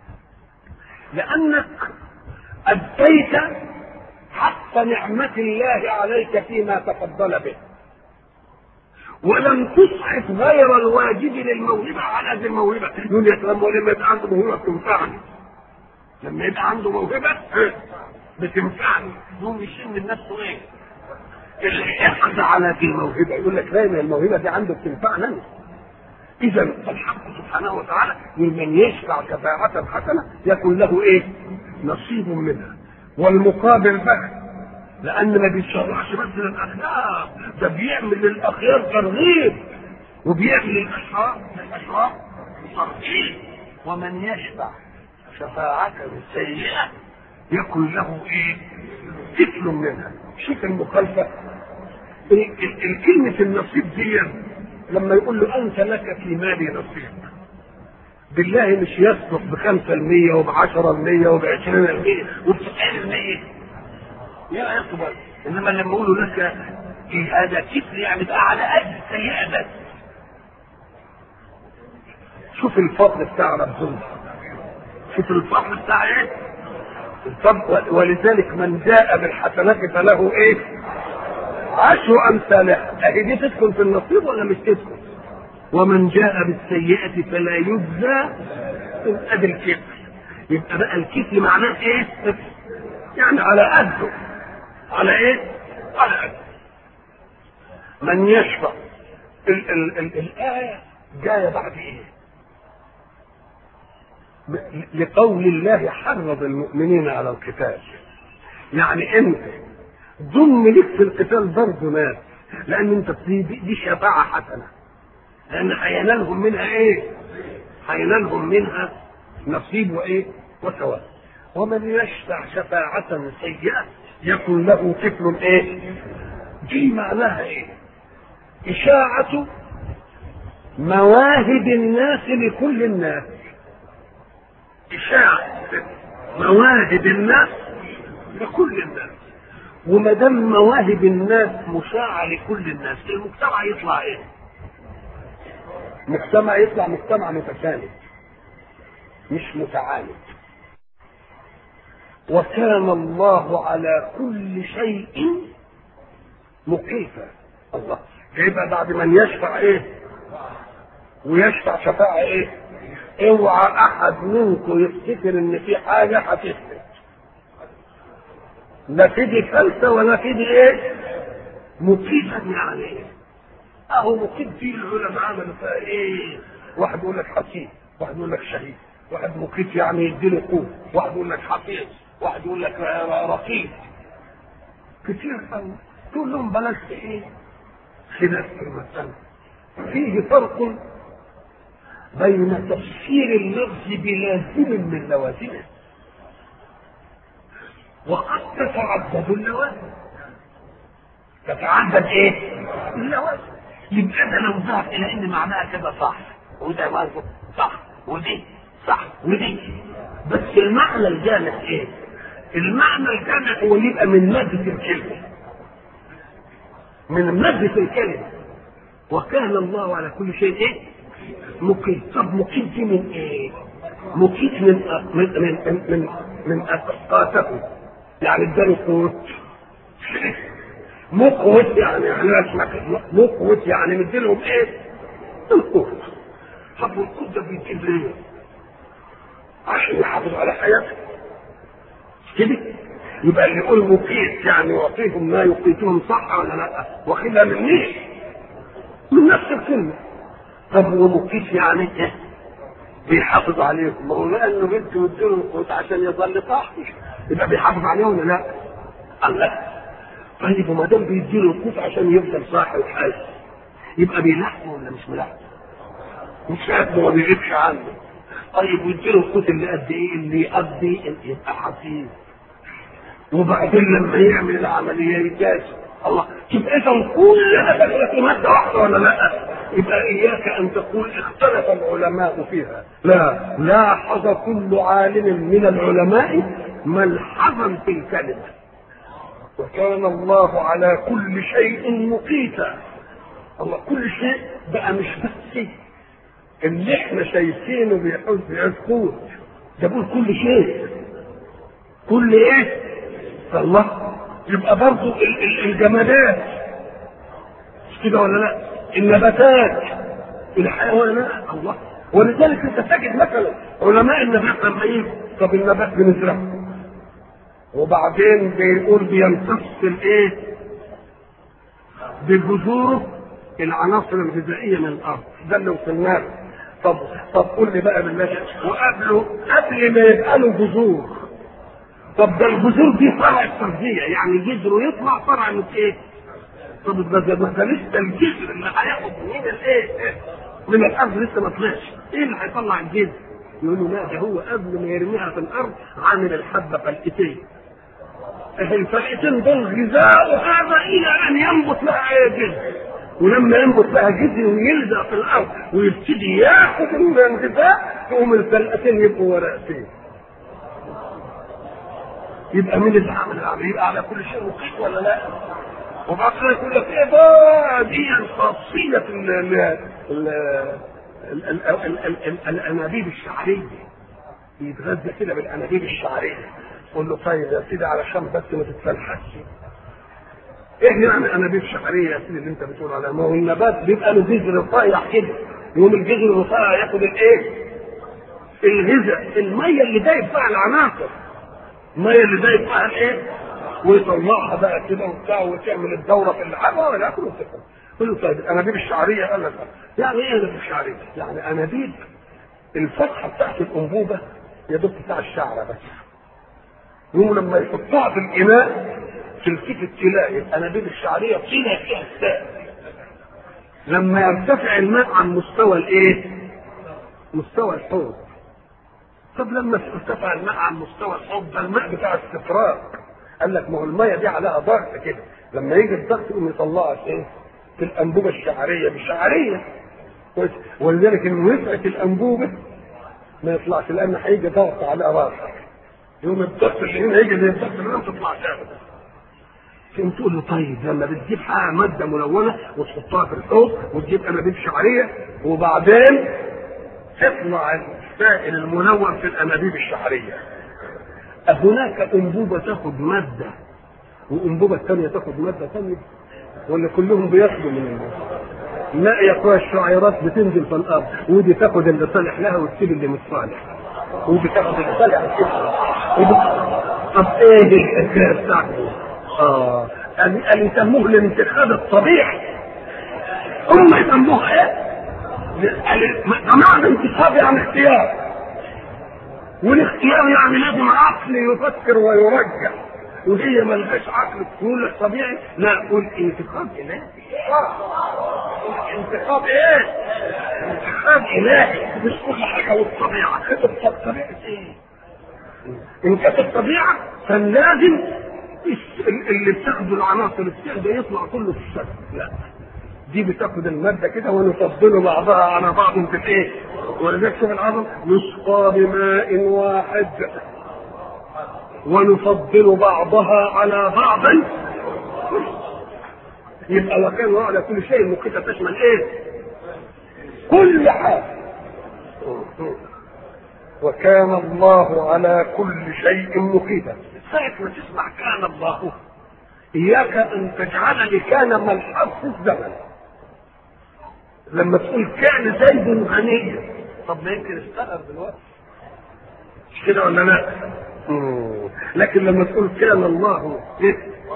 لأنك أديت حق نعمة الله عليك فيما تفضل به، ولم تسعف غير الواجب للموهبه على هذه الموهبه. يقول يا سلام لما يبقى عنده موهبه بتنفعني، لما يبقى عنده موهبه بتنفعني يقوم يشم من نفسه ايه؟ الحقد على هذه الموهبه. يقول لك لا، الموهبه دي عنده بتنفعنا. اذا الحق سبحانه وتعالى من يشفع شفاعه حسنه يكون له ايه؟ نصيب منها. والمقابل بقى لأن ما بيشرعش بس للأخيار، ده بيعمل للأخيار ترغيب وبيعمل للأشرار للأشرار ترغيب. ومن يشفع شفاعة سيئة يكون له إيه؟ كفل منها. شوف المخالفة. الكلمة النصيب دي لما يقول له أنت لك في مالي نصيب، بالله مش يصدق بخمسة المية وبعشرة المية وبعشرين المية وبتسعين المية يا يقبل. انما لما يقولوا لك هذا كفر يعني بقى على قد السيئه بس، شوف الفضل بتاع ربنا، شوف الفضل بتاع ايه الفضل. ولذلك من جاء بالحسنات فله ايه؟ عشر امثالها. اهي دي تدخل في النصيب ولا مش تدخل؟ ومن جاء بالسيئة فلا يجزى إلا بالكفل. يبقى بقى الكفل معناه ايه؟ يعني على قده. على ايه؟ على قده. من يشفع ال ال ال الآية جاية بعد ايه؟ لقول الله حرض المؤمنين على القتال. يعني انت ضم لك في القتال برضه ناس، لان انت دي, دي شفاعة حسنة، لان هينالهم منها ايه؟ هينالهم منها نصيب وايه؟ وثواب. ومن يشفع شفاعة سيئة يكن له كفل ايه؟ دي معناها ايه؟ إشاعة مواهب الناس لكل الناس. إشاعة مواهب الناس لكل الناس. وما دام مواهب الناس مشاعة لكل الناس، المجتمع يطلع ايه؟ مجتمع يطلع مجتمع متساند مش متعاند. وكان الله على كل شيء مقيتا. الله يبقى بعد من يشفع ايه؟ ويشفع شفاعة ايه؟ اوعى احد منكم يفتكر ان في حاجة هتثبت، لا في دي فلسة ولا في دي ايه؟ مقيتا. يعني ايه؟ اهو مقيت فيه العلماء عملوا فيها ايه؟ واحد يقول لك حسيب، واحد يقول لك شهيد، واحد مقيت يعني يديله قوة، واحد يقول لك حفيظ، واحد يقول لك رقيب، كتير قوي. تقول لهم بلاش ايه؟ خلاف في المسألة. فيه فرق بين تفسير اللفظ بلازم من لوازمه، وقد تتعدد اللوازم. تتعدد ايه؟ اللوازم. يبقى انا لو ذهب الى ان معناها كده صح وده برضه صح ودي صح ودي، بس المعنى الجامع ايه؟ المعنى الجامع هو يبقى من مادة الكلمة، من مادة الكلمة. وكان الله على كل شيء ايه؟ مقيت. طب مقيت دي من ايه؟ مقيت من من من من, من أسقاطه، يعني اداله قوت. مقوت يعني على اسمك مقوت يعني مديلهم ايه؟ القوت. طب والقوت ده بيديله ليه؟ عشان يحافظ على حياته كده. يبقى اللي يقول مقيت يعني يعطيهم ما يقيتهم صح ولا لا؟ واخدها من ليش؟ من نفس الكلمه. طب ومقيت يعني ايه؟ بيحافظ عليهم. ما هو لانه بده يديله القوت عشان يظل صح، يبقى بيحافظ عليهم ولا لا؟ قال لا. طيب وما دام بيديله القوت عشان يفضل صاحي وحي، يبقى بيلاحظه ولا مش ملاحظه؟ مش قد ما بيغيبش عنه. طيب ويديله القوت اللي قد ايه؟ اللي يقضي يبقى حفيظ. وبعدين لما يعمل العمليه يجازي. الله. يبقى اذا كلها دخلت في ماده واحده ولا لا؟ يبقى اياك ان تقول اختلف العلماء فيها. لا، لاحظ كل عالم من العلماء ملحظا في الكلمه. وكان الله على كل شيء مقيتا. الله كل شيء بقى مش بس اللي احنا شايفينه بيحوز بيعزقوه، ده بيقول كل شيء. كل ايه؟ الله. يبقى برضو الجمادات مش كده ولا لا؟ النباتات، الحيوانات. الله. ولذلك انت تجد مثلا علماء النبات لما يجوا طب النبات بنزرعه وبعدين بيقول بيمتص الايه؟ بجذوره العناصر الغذائيه من الارض، ده اللي وصلنا. طب طب قول لي بقى بالله، وقبله قبل ما يبقى له جذور، طب ده الجذور دي فرع التغذيه، يعني جذره يطلع فرع من ايه؟ طب ده ده لسه الجذر اللي هياخد من الايه؟ من الارض لسه ما طلعش. ايه اللي هيطلع الجذر؟ يقولوا لا، ده هو قبل ما يرميها في الارض عامل الحبه فلقتين. الفلقتين دول غذاء هذا الى ان ينبت لها ايه؟ جذر. ولما ينبت لها جذر ويلزق في الارض ويبتدي ياخد من الغذاء، تقوم الفلقتين يبقوا ورقتين. يبقى مين اللي عمل العمل؟ يبقى على كل شيء مقيت ولا لا؟ وبعد كده يقول لك ايه ده؟ دي الخاصيه ال- ال- ال- ال- ال- الانابيب الشعريه، يتغذى كده بالانابيب الشعريه. قول له طيب يا سيدي علشان بس ما تتفلحش، ايه يعني انابيب شعريه يا سيدي اللي انت بتقول عليها؟ ما هو النبات بيبقى له جذر رفيع كده، يوم الجذر الرفيع ياخد الايه؟ الغذاء، الميه اللي دايب فيها العناصر، الميه اللي دايب فيها الايه؟ ويطلعها بقى كده وبتاع وتعمل الدوره في اللحمه ولا ياكل وتفهم. قول له طيب الانابيب الشعريه قال لك يعني ايه انابيب شعريه؟ يعني انابيب الفتحه بتاعت الانبوبه يا دوب بتاع الشعره بس، يوم لما يحطها في الاناء تلتفت تلاقي الانابيب الشعريه طينه فيها السائل، لما يرتفع الماء عن مستوى الايه؟ مستوى الحوض. طب لما ارتفع الماء عن مستوى الحوض ده الماء بتاع استفراغ، قال لك ما هو الميه دي عليها ضغط كده، لما يجي الضغط يقوم يطلعها في ايه؟ في الانبوبه الشعريه بشعريه، ولذلك ان وسعت الانبوبه ما يطلعش لان هيجي ضغط على راسها، يوم الضغط اللي هنا يجي زي الضغط اللي هنا تطلع ثابت. تقوم تقول له طيب لما بتجيب حاجه ماده ملونه وتحطها في الحوض وتجيب انابيب شعريه وبعدين تطلع السائل الملون في الانابيب الشعريه، هناك انبوبه تاخد ماده وانبوبه ثانيه تاخد ماده ثانيه، ولا كلهم بياخدوا من الماده؟ لا يا اخويا، الشعيرات بتنزل في الارض ودي تاخد اللي صالح لها وتسيب اللي مش صالح، ودي تاخد اللي صالح وتسيب. طب ايه الحكايه بتاعته؟ اه قال يسموه الانتخاب الطبيعي، هم يسموها ايه؟ معنى انتخاب يعني اختيار، والاختيار يعني لازم عقل يفكر ويرجع، وهي ملهاش عقل تقول لك طبيعي، لا قول انتخاب الهي. انتخاب ايه؟ انتخاب الهي، مش كل حاجه والطبيعه. الطبيعه ايه؟ ان كانت الطبيعه كان لازم اللي بتاخد العناصر السائله يطلع كله في الشكل، لا دي بتاخد الماده كده ونفضل بعضها على بعض في الايه؟ ولذلك شوف العظم يسقى بماء واحد ونفضل بعضها على بعض، يبقى وكان على كل شيء مقيتة تشمل ايه؟ كل حاجه. وكان الله على كل شيء مقيتا. ساعة ما تسمع كان الله اياك ان تجعل كان ملحظ في الزمن. لما تقول كان زيد غنيا، طب ما يمكن اشتغل دلوقتي مش كده ولا لا؟ مم. لكن لما تقول كان الله إيه؟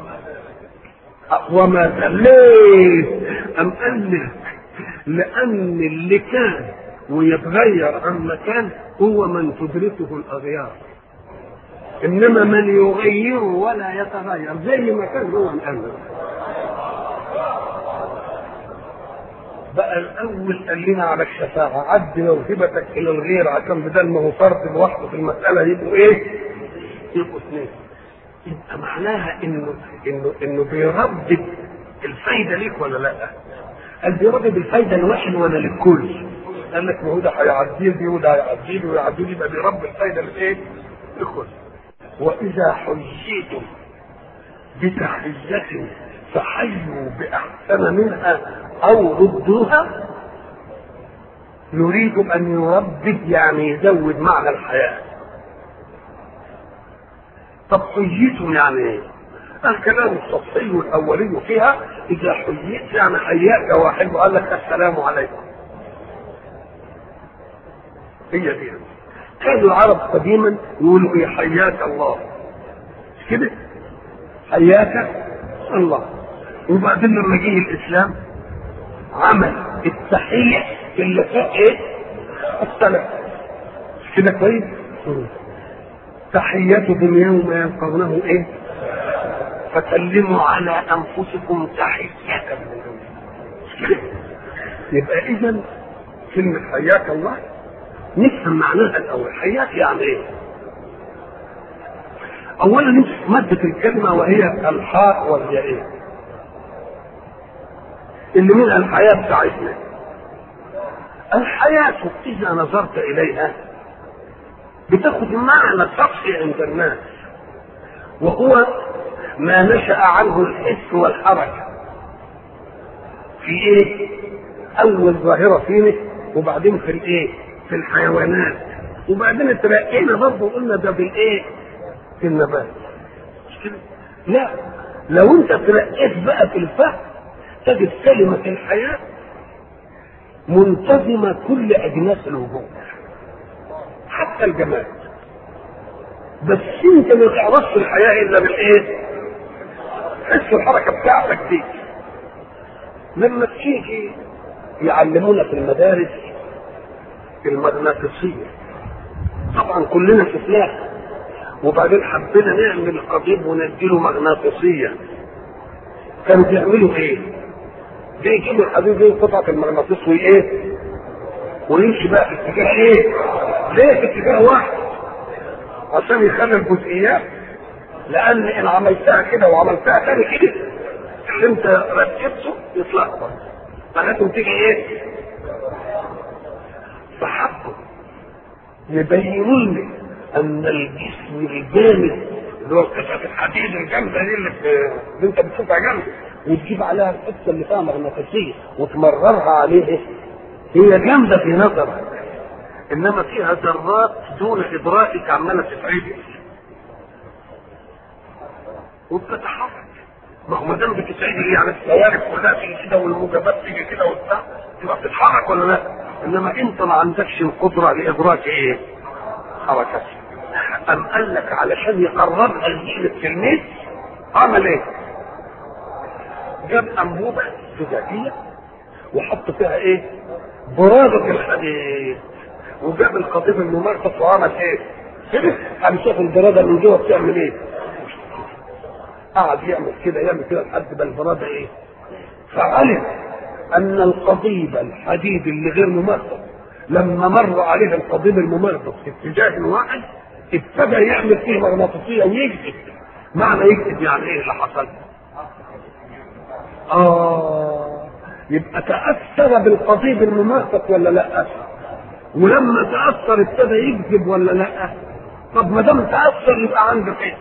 وما ليه؟ ام قال لك لان اللي كان ويتغير عن مكان هو من تدركه الاغيار، انما من يغير ولا يتغير زي ما كان هو الان. بقى الاول قال لنا على الشفاعه عد موهبتك الى الغير عشان بدل ما هو فرد لوحده في المساله يبقوا ايه؟ يبقوا اثنين. يبقى معناها انه انه انه بيردد الفايده ليك ولا لا؟ قال بيردد الفايده لواحد ولا للكل؟ قال لك ما هو ده هيعدي لي وده هيعدي لي ويعدي لي، يبقى بيربي الفايده لايه؟ للكل. واذا حييتم بتحيه فحيوا باحسن منها او ردوها، يريد ان يردد يعني يزود معنى الحياه. طب حييتم يعني ايه؟ الكلام السطحي الاولي فيها اذا حييت يعني حياك واحد وقال لك السلام عليكم. هي دي. كانوا العرب قديما يقولوا ايه؟ حياك الله، مش كده؟ حياك الله. وبعدين لما جه الاسلام عمل التحيه اللي فيها ايه؟ السلام، مش كده كويس؟ تحيتهم يوم يلقونه ايه؟ فسلموا على انفسكم تحيه من الله. يبقى اذا كلمه حياك الله نفهم معناها الاول. حياك يعني ايه؟ اولا نمسك ماده الكلمه وهي الحاء والياء اللي منها الحياه بتاعتنا. الحياه اذا نظرت اليها بتاخد معنى سطحي عند الناس، وهو ما نشأ عنه الحس والحركه في ايه؟ اول ظاهره فيه وبعدين في الايه؟ في الحيوانات، وبعدين اترقينا برضه وقلنا ده بالايه؟ في النبات. مش كده؟ لا، لو انت ترقيت بقى في الفهم تجد كلمة الحياة منتظمة كل أجناس الوجود حتى الجماد. بس انت ما تعرفش الحياة إلا بالإيه؟ حس الحركة بتاعتك دي. لما تيجي يعلمونا في المدارس المغناطيسية، طبعا كلنا شفناها، وبعدين حبينا نعمل قضيب ونديله مغناطيسية. كانوا بيعملوا ايه؟ بيجيبوا الحديد دي قطعة المغناطيس وايه؟ ويمشي بقى في اتجاه ايه؟ ليه في اتجاه واحد؟ عشان يخلي الجزئيات، لان ان عملتها كده وعملتها تاني كده اللي انت رتبته يتلخبط، فلازم تيجي ايه؟ فحقه يبينوا لي ان الجسم الجامد اللي هو قطعة الحديد الجامدة دي اللي, اللي انت بتشوفها جامدة وتجيب عليها الحته اللي فيها مغناطيسيه وتمررها عليه، هي جامده في نظرك انما فيها ذرات دون ادراكك عماله تتعدل وبتتحرك. ما هو ما دام بتتعدل يعني السوارب كلها تيجي كده والموجبات تيجي كده وبتاع تبقى بتتحرك ولا لا؟ انما انت ما عندكش القدره لادراك ايه؟ حركتها. ام قال لك علشان يقربها لذهن التلميذ عمل ايه؟ جاب انبوبه زجاجيه وحط فيها ايه؟ برادة الحديد، وجاب القضيب الممركز وعمل ايه؟ كده قام شاف البراده من جوه بتعمل ايه؟ قعد يعمل كده يعمل كده لحد ما البراده ايه؟ فعلم ان القضيب الحديد اللي غير ممركز لما مر عليه القضيب الممركز في اتجاه واحد ابتدى يعمل فيه مغناطيسيه ويكتب. معنى يكتب يعني ايه اللي حصل؟ آه يبقى تأثر بالقضيب المماسك ولا لا؟ ولما تأثر ابتدى يكذب ولا لا؟ طب ما دام تأثر يبقى عنده ايه؟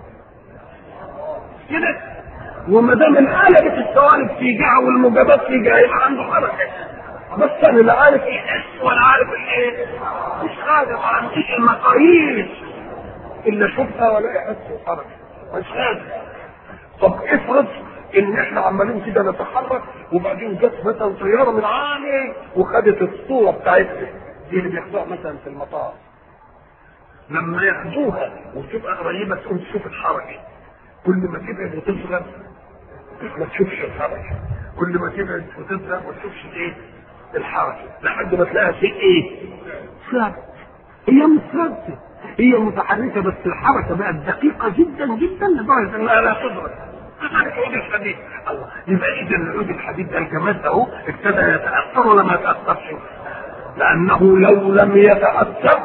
كده. وما دام انقلبت السوالف في جهة والموجبات في جهة يبقى عنده حركة. بس انا لا عارف يحس ولا عارف الايه؟ مش قادر، ما عنديش المقاييس الا اشوفها ولا يحس الحركة، مش قادر. طب افرض ان احنا عمالين كده نتحرك وبعدين جت مثلا طياره من عالي وخدت الصوره بتاعتنا دي اللي بياخدوها مثلا في المطار، لما ياخدوها وتبقى قريبه تقوم تشوف الحركه، كل ما تبعد وتصغر ما تشوفش الحركه، كل ما تبعد وتصغر ما تشوفش الايه؟ الحركه، لحد ما تلاقيها في ايه؟ ثابت. هي مش ثابته، هي متحركه بس الحركه بقت دقيقه جدا جدا لدرجه انها لا تدرك. العود الحديد الله، يبقى اذا العود الحديد ده الجماد اهو ابتدى يتاثر ولا ما يتاثرش؟ لانه لو لم يتاثر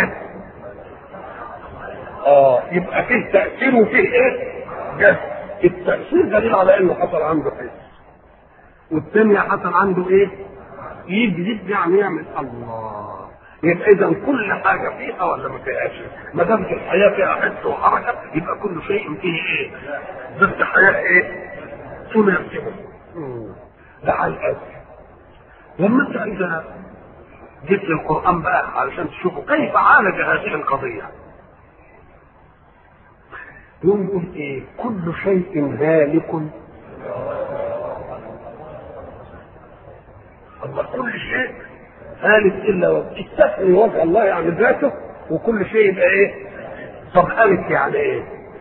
اه يبقى فيه تاثير وفيه ايه؟ جد. التاثير دليل على انه حصل عنده حس، والثانيه حصل عنده ايه؟ يجذب يعني يعمل الله. يبقى اذا كل حاجه فيها ولا ما فيهاش؟ ما دام الحياه فيها حس وحركه يبقى كل شيء فيه ايه؟ بس حياه ايه؟ تناسبه. ده على الاساس. لما انت اذا جبت القران بقى علشان تشوفوا كيف عالج هذه القضيه، يقول ايه؟ كل شيء هالك. الله، كل شيء هالك الا وجه، استثني وجه الله يعني ذاته، وكل شيء يبقى ايه؟ طب هالك يعني ايه؟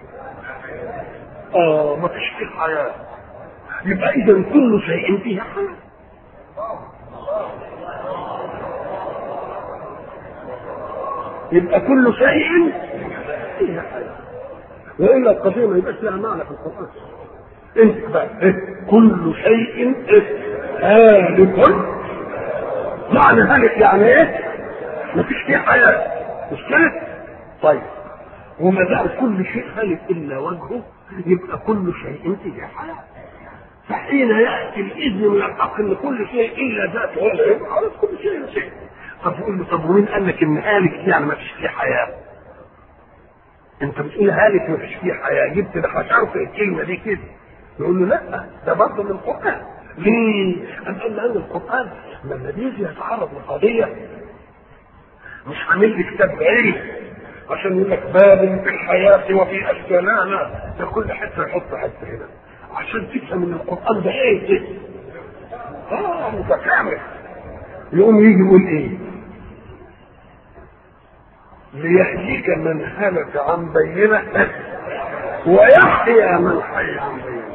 اه ما فيش فيه حياه، يبقى اذا كل شيء فيه حياه. يبقى كل شيء فيه حياه، والا القضيه ما يبقاش لها معنى في القران. انت بقى إيه؟ كل شيء هالك، معنى هالك يعني ايه؟ ما فيش فيه حياه، مش كده؟ طيب وما دام كل شيء هالك الا وجهه يبقى كل شيء فيه حياه. فحين ياتي الاذن من الحق ان كل شيء الا ذاته هو يبقى خلاص كل شيء شيء. طب يقول له طب ومين قال لك ان هالك يعني ما فيش فيه حياه؟ انت بتقول هالك ما فيش فيه حياه، جبت ده حشرت الكلمه دي كده. يقول له لا، ده برضه من القران. ليه؟ قال لان القران لما بيجي يتعرض لقضيه مش عامل لي كتاب علم عشان يقول لك باب في الحياه وفي اشكالها، لا، ده كل حته يحط حته هنا عشان تفهم ان القران ده ايه ده اه متكامل. يقوم يجي يقول ايه؟ ليهلك من هلك عن بينه ويحيى من حي عن بينه.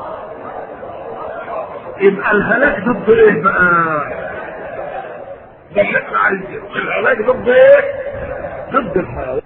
يبقى الهلاك ضد ايه بقى؟ ده شكل عايز الهلاك ضد ايه؟ ضد الحياه.